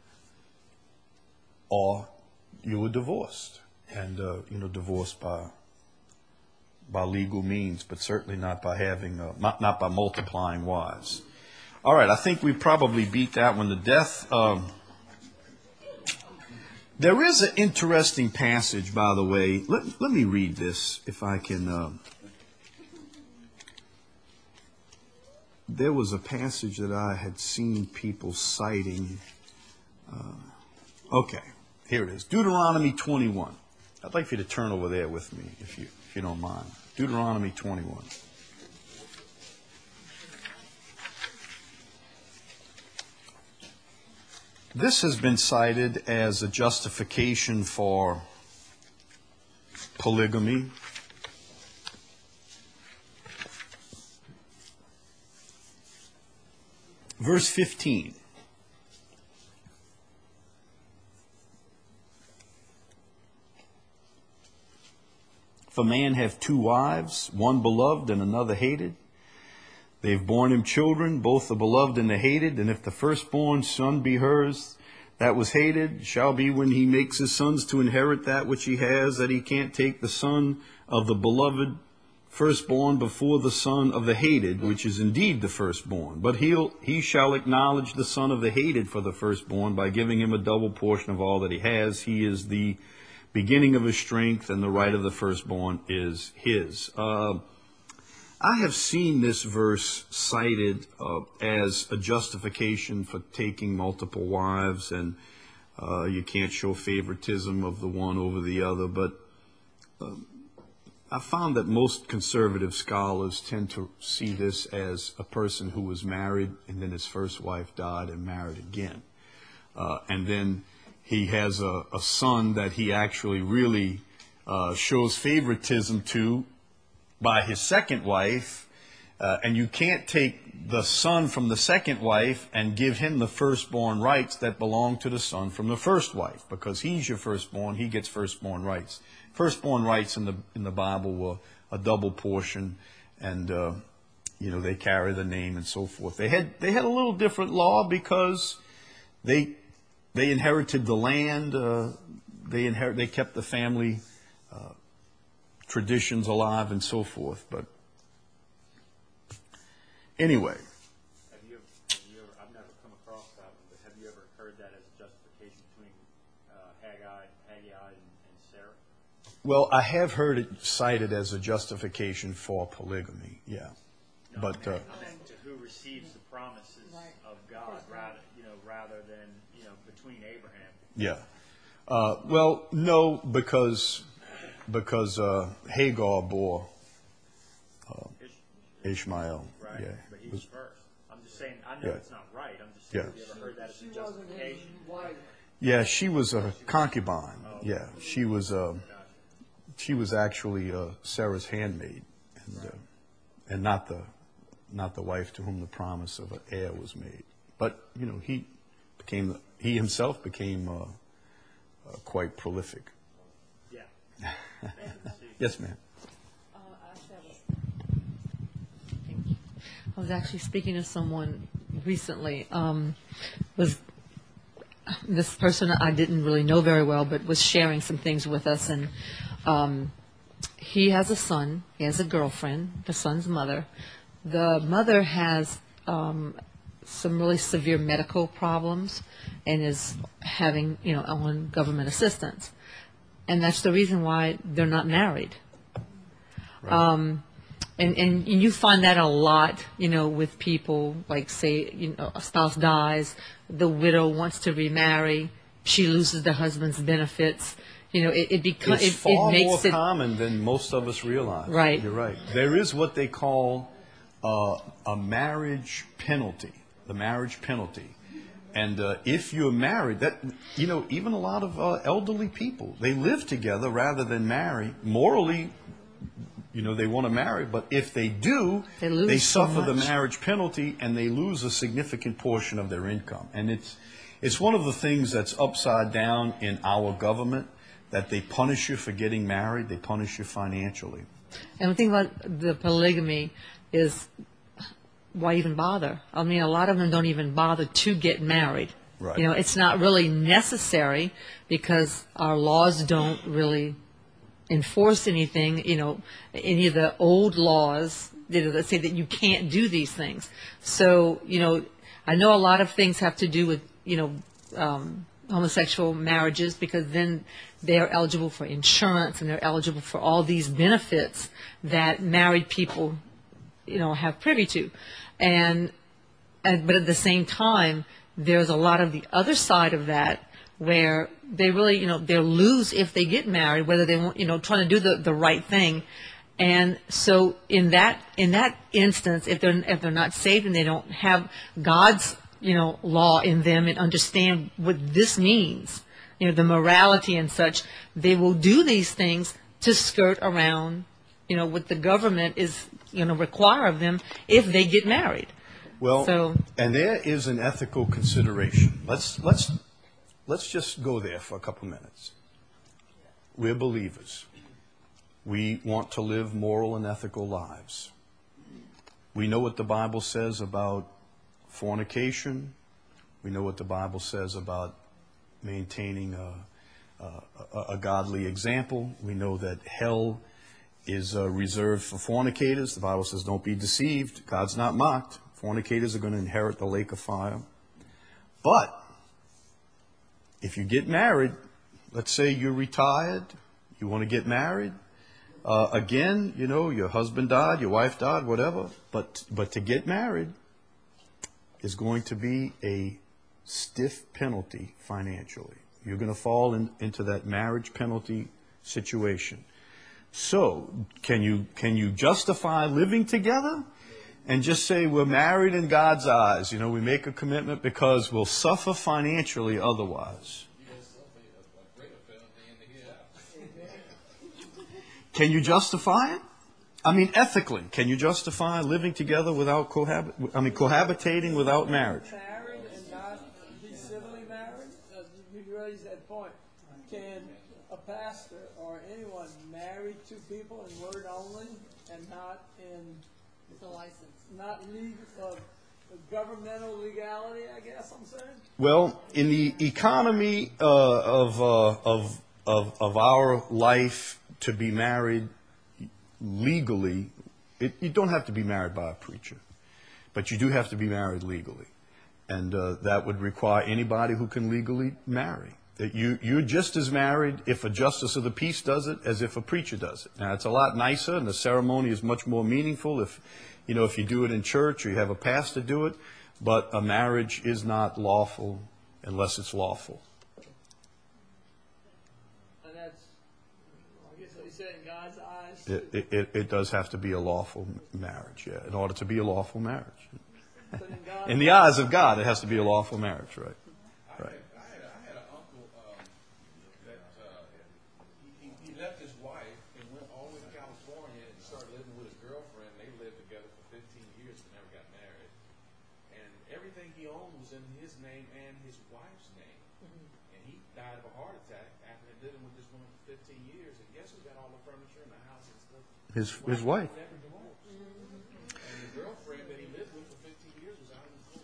or you were divorced, and divorced by legal means, but certainly not by having not by multiplying wives. All right, I think we probably beat that one to death. There is an interesting passage, by the way. Let me read this, if I can. There was a passage that I had seen people citing. Okay, here it is. Deuteronomy 21. I'd like for you to turn over there with me, if you don't mind. Deuteronomy 21. This has been cited as a justification for polygamy. Verse 15. If a man have two wives, one beloved and another hated, they've borne him children, both the beloved and the hated, and if the firstborn son be hers, that was hated, shall be when he makes his sons to inherit that which he has, that he can't take the son of the beloved firstborn before the son of the hated, which is indeed the firstborn. But he shall acknowledge the son of the hated for the firstborn by giving him a double portion of all that he has. He is the beginning of his strength, and the right of the firstborn is his. I have seen this verse cited as a justification for taking multiple wives, and you can't show favoritism of the one over the other, but I found that most conservative scholars tend to see this as a person who was married and then his first wife died and married again. And then he has a son that he actually really shows favoritism to by his second wife, and you can't take the son from the second wife and give him the firstborn rights that belong to the son from the first wife, because he's your firstborn, he gets firstborn rights. Firstborn rights in the Bible were a double portion, and they carry the name and so forth. They had a little different law because they inherited the land. They kept the family traditions alive and so forth. But anyway. Have you ever, I've never come across that one, but have you ever heard that as a justification between Haggai and Sarah? Well, I have heard it cited as a justification for polygamy, yeah. No, but to who receives the promises of God rather than between Abraham. Yeah. Well, no, because Hagar bore Ishmael. Right, yeah. but he was first. I'm just saying, I know it's not right. I'm just saying, have you ever heard that as a justification? Yeah, she was a concubine. Yeah, she was actually Sarah's handmaid, and not the wife to whom the promise of an heir was made. But he himself became quite prolific. Yeah. Yes, ma'am. I was actually speaking to someone recently. this person I didn't really know very well, but was sharing some things with us, and he has a son, he has a girlfriend, the son's mother. The mother has some really severe medical problems and is having, on government assistance. And that's the reason why they're not married. Right. And you find that a lot, with people, like, say, a spouse dies, the widow wants to remarry, she loses the husband's benefits. It becomes It's far makes more it common than most of us realize. Right. You're right. There is what they call a marriage penalty, the marriage penalty. And if you're married, that even a lot of elderly people, they live together rather than marry. Morally, they want to marry, but if they do, they suffer the marriage penalty and they lose a significant portion of their income. And it's one of the things that's upside down in our government, that they punish you for getting married, they punish you financially. And the thing about the polygamy is, why even bother? I mean, a lot of them don't even bother to get married. Right. It's not really necessary because our laws don't really enforce anything, any of the old laws that say that you can't do these things. So, I know a lot of things have to do with, homosexual marriages, because then they're eligible for insurance and they're eligible for all these benefits that married people, have privy to. But at the same time, there's a lot of the other side of that where they really, they'll lose if they get married, whether they want, trying to do the right thing. And so in that instance, if they're not saved and they don't have God's, law in them and understand what this means, the morality and such, they will do these things to skirt around, what the government is, require of them if they get married. Well, and there is an ethical consideration. Let's just go there for a couple minutes. We're believers. We want to live moral and ethical lives. We know what the Bible says about fornication. We know what the Bible says about maintaining a godly example. We know that hell is reserved for fornicators. The Bible says, don't be deceived. God's not mocked. Fornicators are going to inherit the lake of fire. But if you get married, let's say you're retired, you want to get married, again, your husband died, your wife died, whatever, but to get married is going to be a stiff penalty financially. You're going to fall into that marriage penalty situation. So, can you justify living together and just say we're married in God's eyes? We make a commitment because we'll suffer financially otherwise. Can you justify it? I mean, ethically, can you justify living together without cohabitating without marriage? Married and not be civilly married? You raised that point. Can a pastor or anyone marry two people in word only and not in the license, not legal, governmental legality? I guess I'm saying. Well, in the economy of our life, to be married legally, you don't have to be married by a preacher, but you do have to be married legally, and that would require anybody who can legally marry. You're just as married if a justice of the peace does it as if a preacher does it. Now, it's a lot nicer, and the ceremony is much more meaningful if you do it in church or you have a pastor do it, but a marriage is not lawful unless it's lawful. And that's, I guess what you said, in God's eyes. It does have to be a lawful marriage, yeah, in order to be a lawful marriage. But In the eyes of God, it has to be a lawful marriage, right? Right. I had an uncle that he left his wife and went all the way to California and started living with his girlfriend. They lived together for 15 years and never got married. And everything he owned was in his name and his wife's name. And he died of a heart attack after living with this woman for 15 years. And guess who got all the furniture in the house and stuff? His wife. Never divorced. And the girlfriend that he lived with for 15 years was out in the court.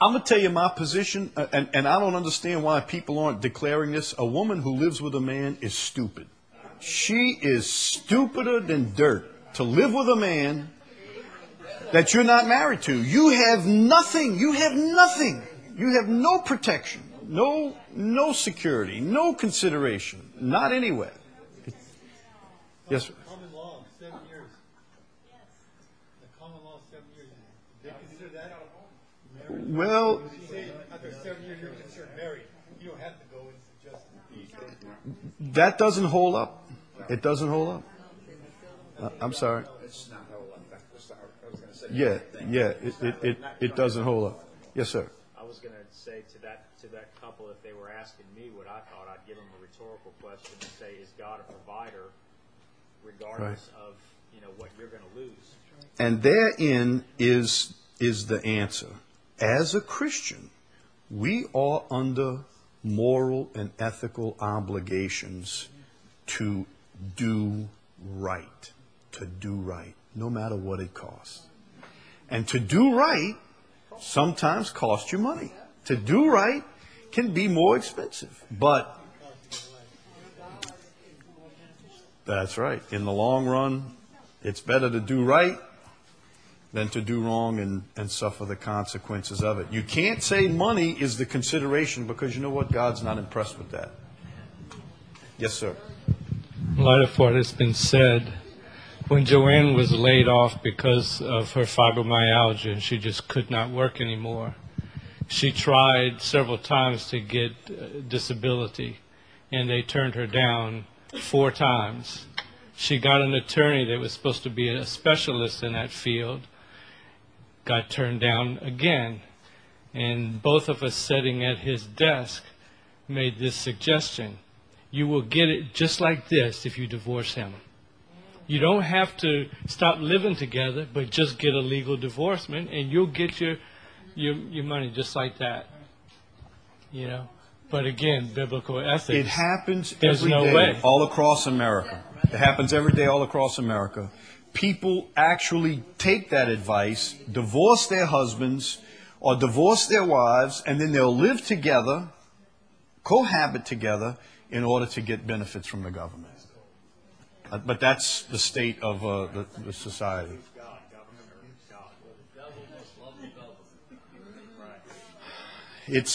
I'm going to tell you my position, and I don't understand why people aren't declaring this. A woman who lives with a man is stupid. She is stupider than dirt to live with a man that you're not married to. You have nothing. You have nothing. You have no protection, no security, no consideration, not anywhere. Yes, sir. Common law, 7 years. The common law, 7 years. They consider that marriage. Well, You say after 7 years you're considered married. You don't have to go and suggest it. that doesn't hold up. It doesn't hold up. I'm sorry. It's not hold up. I was going to say. Yeah, it doesn't hold up. Yes, sir. I was going to say to that couple, if they were asking me what I thought, I'd give them a rhetorical question and say, is God a provider, regardless of what you're going to lose? And therein is the answer. As a Christian, we are under moral and ethical obligations to do right. To do right, no matter what it costs. And to do right sometimes costs you money. To do right can be more expensive. But that's right. In the long run, it's better to do right than to do wrong and suffer the consequences of it. You can't say money is the consideration, because you know what? God's not impressed with that. Yes, sir. In light of what has been said, when Joanne was laid off because of her fibromyalgia and she just could not work anymore, she tried several times to get disability, and they turned her down 4 times. She got an attorney that was supposed to be a specialist in that field, got turned down again. And both of us sitting at his desk made this suggestion: you will get it just like this if you divorce him. You don't have to stop living together, but just get a legal divorcement, and you'll get your money just like that. But again, biblical ethics. It happens There's every no day way. all across America. It happens every day all across America. People actually take that advice, divorce their husbands or divorce their wives, and then they'll live together, cohabit together, in order to get benefits from the government. But that's the state of the society. It's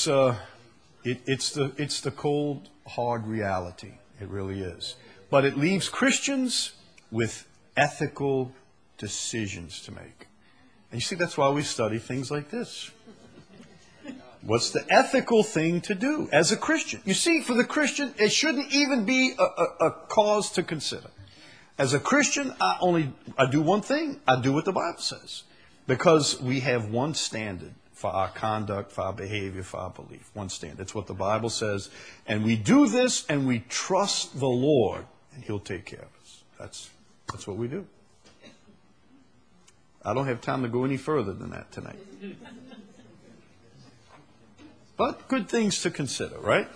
the cold, hard reality. It really is. But it leaves Christians with ethical decisions to make. And you see, that's why we study things like this. What's the ethical thing to do as a Christian? You see, for the Christian, it shouldn't even be a cause to consider. As a Christian, I do one thing. I do what the Bible says. Because we have one standard for our conduct, for our behavior, for our belief. One standard. It's what the Bible says. And we do this, and we trust the Lord, and He'll take care of us. That's what we do. I don't have time to go any further than that tonight. But good things to consider, right?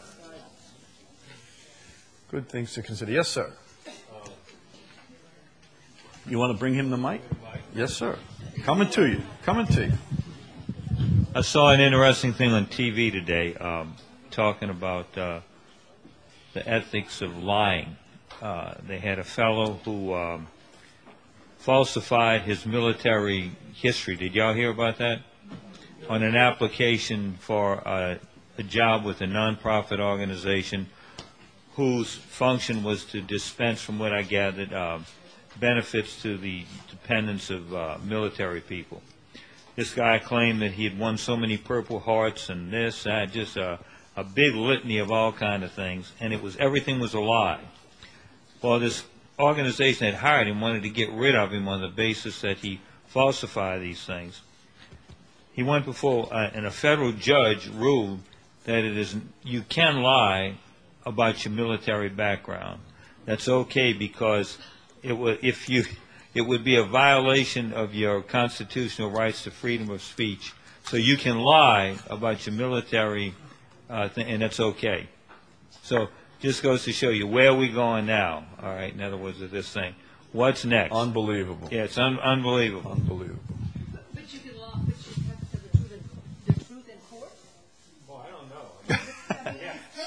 Good things to consider. Yes, sir. You want to bring him the mic? Yes, sir. Coming to you. I saw an interesting thing on TV today, talking about the ethics of lying. They had a fellow who falsified his military history. Did y'all hear about that? On an application for a job with a nonprofit organization whose function was to dispense, from what I gathered, benefits to the dependents of military people. This guy claimed that he had won so many Purple Hearts and this, that, just a big litany of all kind of things, and everything was a lie. Well, this organization that hired him wanted to get rid of him on the basis that he falsified these things. He went before, and a federal judge ruled that you can lie about your military background. That's okay, because it would be a violation of your constitutional rights to freedom of speech. So you can lie about your military thing, and that's okay. So just goes to show you where we're going now. All right. In other words, of this thing, what's next? Unbelievable. Yeah, it's unbelievable. Unbelievable. But you can lie, but you have to tell the truth and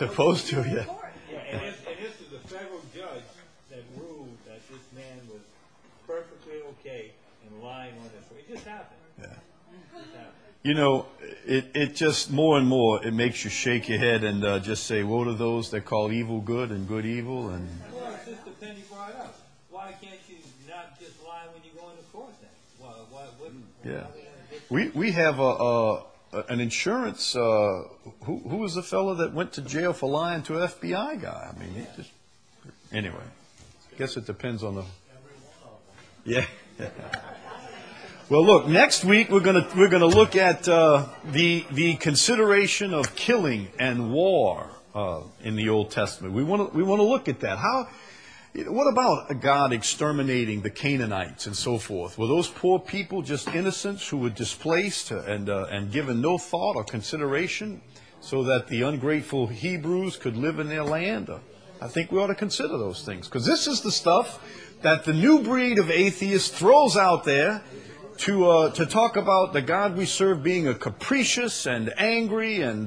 Supposed to, yeah. And this is a federal judge that ruled that this man was perfectly okay in lying on this. It just happened. Yeah. It just happened. You know, it just more and more, it makes you shake your head and just say, woe to those that call evil good and good evil. And Well, Sister Penny brought up, why can't you not just lie when you go into court then? yeah, we have an insurance. Who was the fellow that went to jail for lying to an FBI guy? I mean, he just anyway. I guess it depends on the. Yeah. Well, look. Next week we're gonna look at the consideration of killing and war in the Old Testament. We want to look at that. What about God exterminating the Canaanites and so forth? Were those poor people just innocents who were displaced and given no thought or consideration so that the ungrateful Hebrews could live in their land? I think we ought to consider those things, because this is the stuff that the new breed of atheists throws out there to talk about the God we serve being a capricious and angry and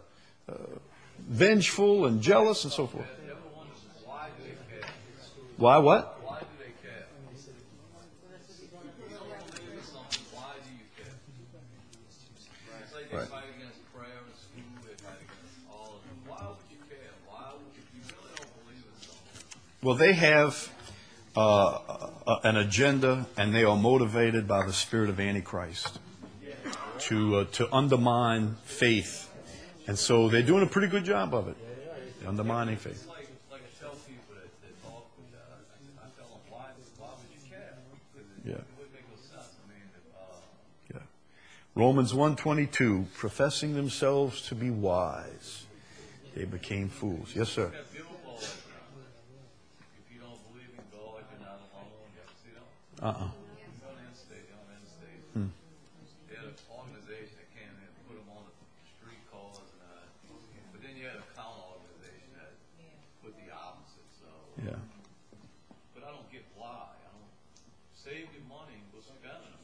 vengeful and jealous and so forth. Why what? Why do they care? Why do you care? It's like they fight against prayer in school, they fight against all of them. Why would you care? Why would you really don't believe in something? Well, they have an agenda, and they are motivated by the spirit of Antichrist to undermine faith. And so they're doing a pretty good job of it, undermining faith. Yeah. Yeah. Romans 1:22, professing themselves to be wise, they became fools. Yes, sir. If you don't believe in God, you're not alone. You know? Uh-uh. They're on end stage. They had an organization that came in and put them on the street cars, but then you had a counter organization that put the opposite. So. Yeah. But I don't get why. Save your money and go spend it.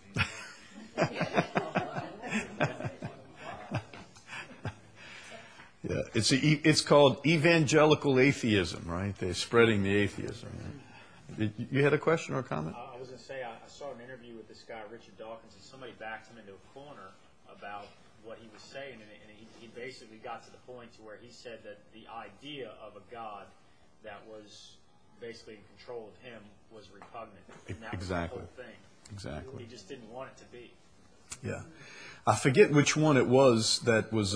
Yeah, it's called evangelical atheism, right? They're spreading the atheism. Right? You had a question or a comment? I was going to say, I saw an interview with this guy, Richard Dawkins, and somebody backed him into a corner about what he was saying, and he basically got to the point to where he said that the idea of a God that was basically in control of him was repugnant. And that Exactly. was the whole thing. Exactly. He just didn't want it to be. Yeah. I forget which one it was that was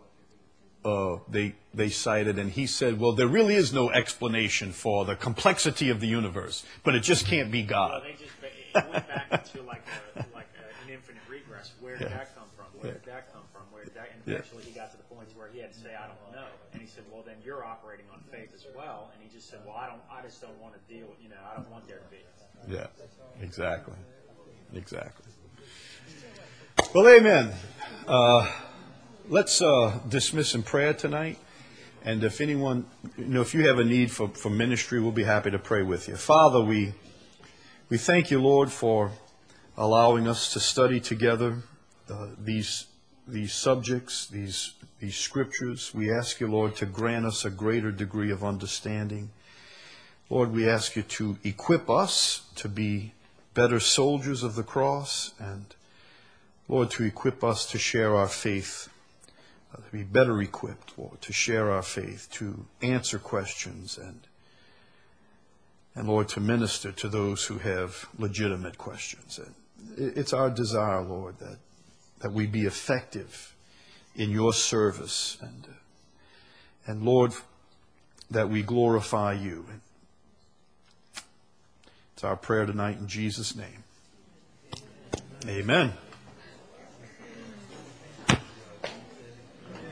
they cited, and he said, well, there really is no explanation for the complexity of the universe, but it just can't be God. Well, it went back into like an infinite regress. Where did that come from? Where did that come from? Where did that? And eventually he got to the point where he had to say, I don't know. And he said, well, then you're operating on faith as well. And he just said, well, I just don't want to deal with, I don't want there to be. Yeah, exactly. Exactly. Well, amen. Let's dismiss in prayer tonight. And if anyone, if you have a need for ministry, we'll be happy to pray with you. Father, we thank you, Lord, for allowing us to study together these subjects, these scriptures. We ask you, Lord, to grant us a greater degree of understanding. Lord, we ask you to equip us to be better soldiers of the cross, and Lord, to equip us to share our faith, to be better equipped, Lord, to share our faith, to answer questions, and Lord, to minister to those who have legitimate questions. And it's our desire, Lord, that we be effective in your service, and Lord, that we glorify you. It's our prayer tonight in Jesus' name. Amen.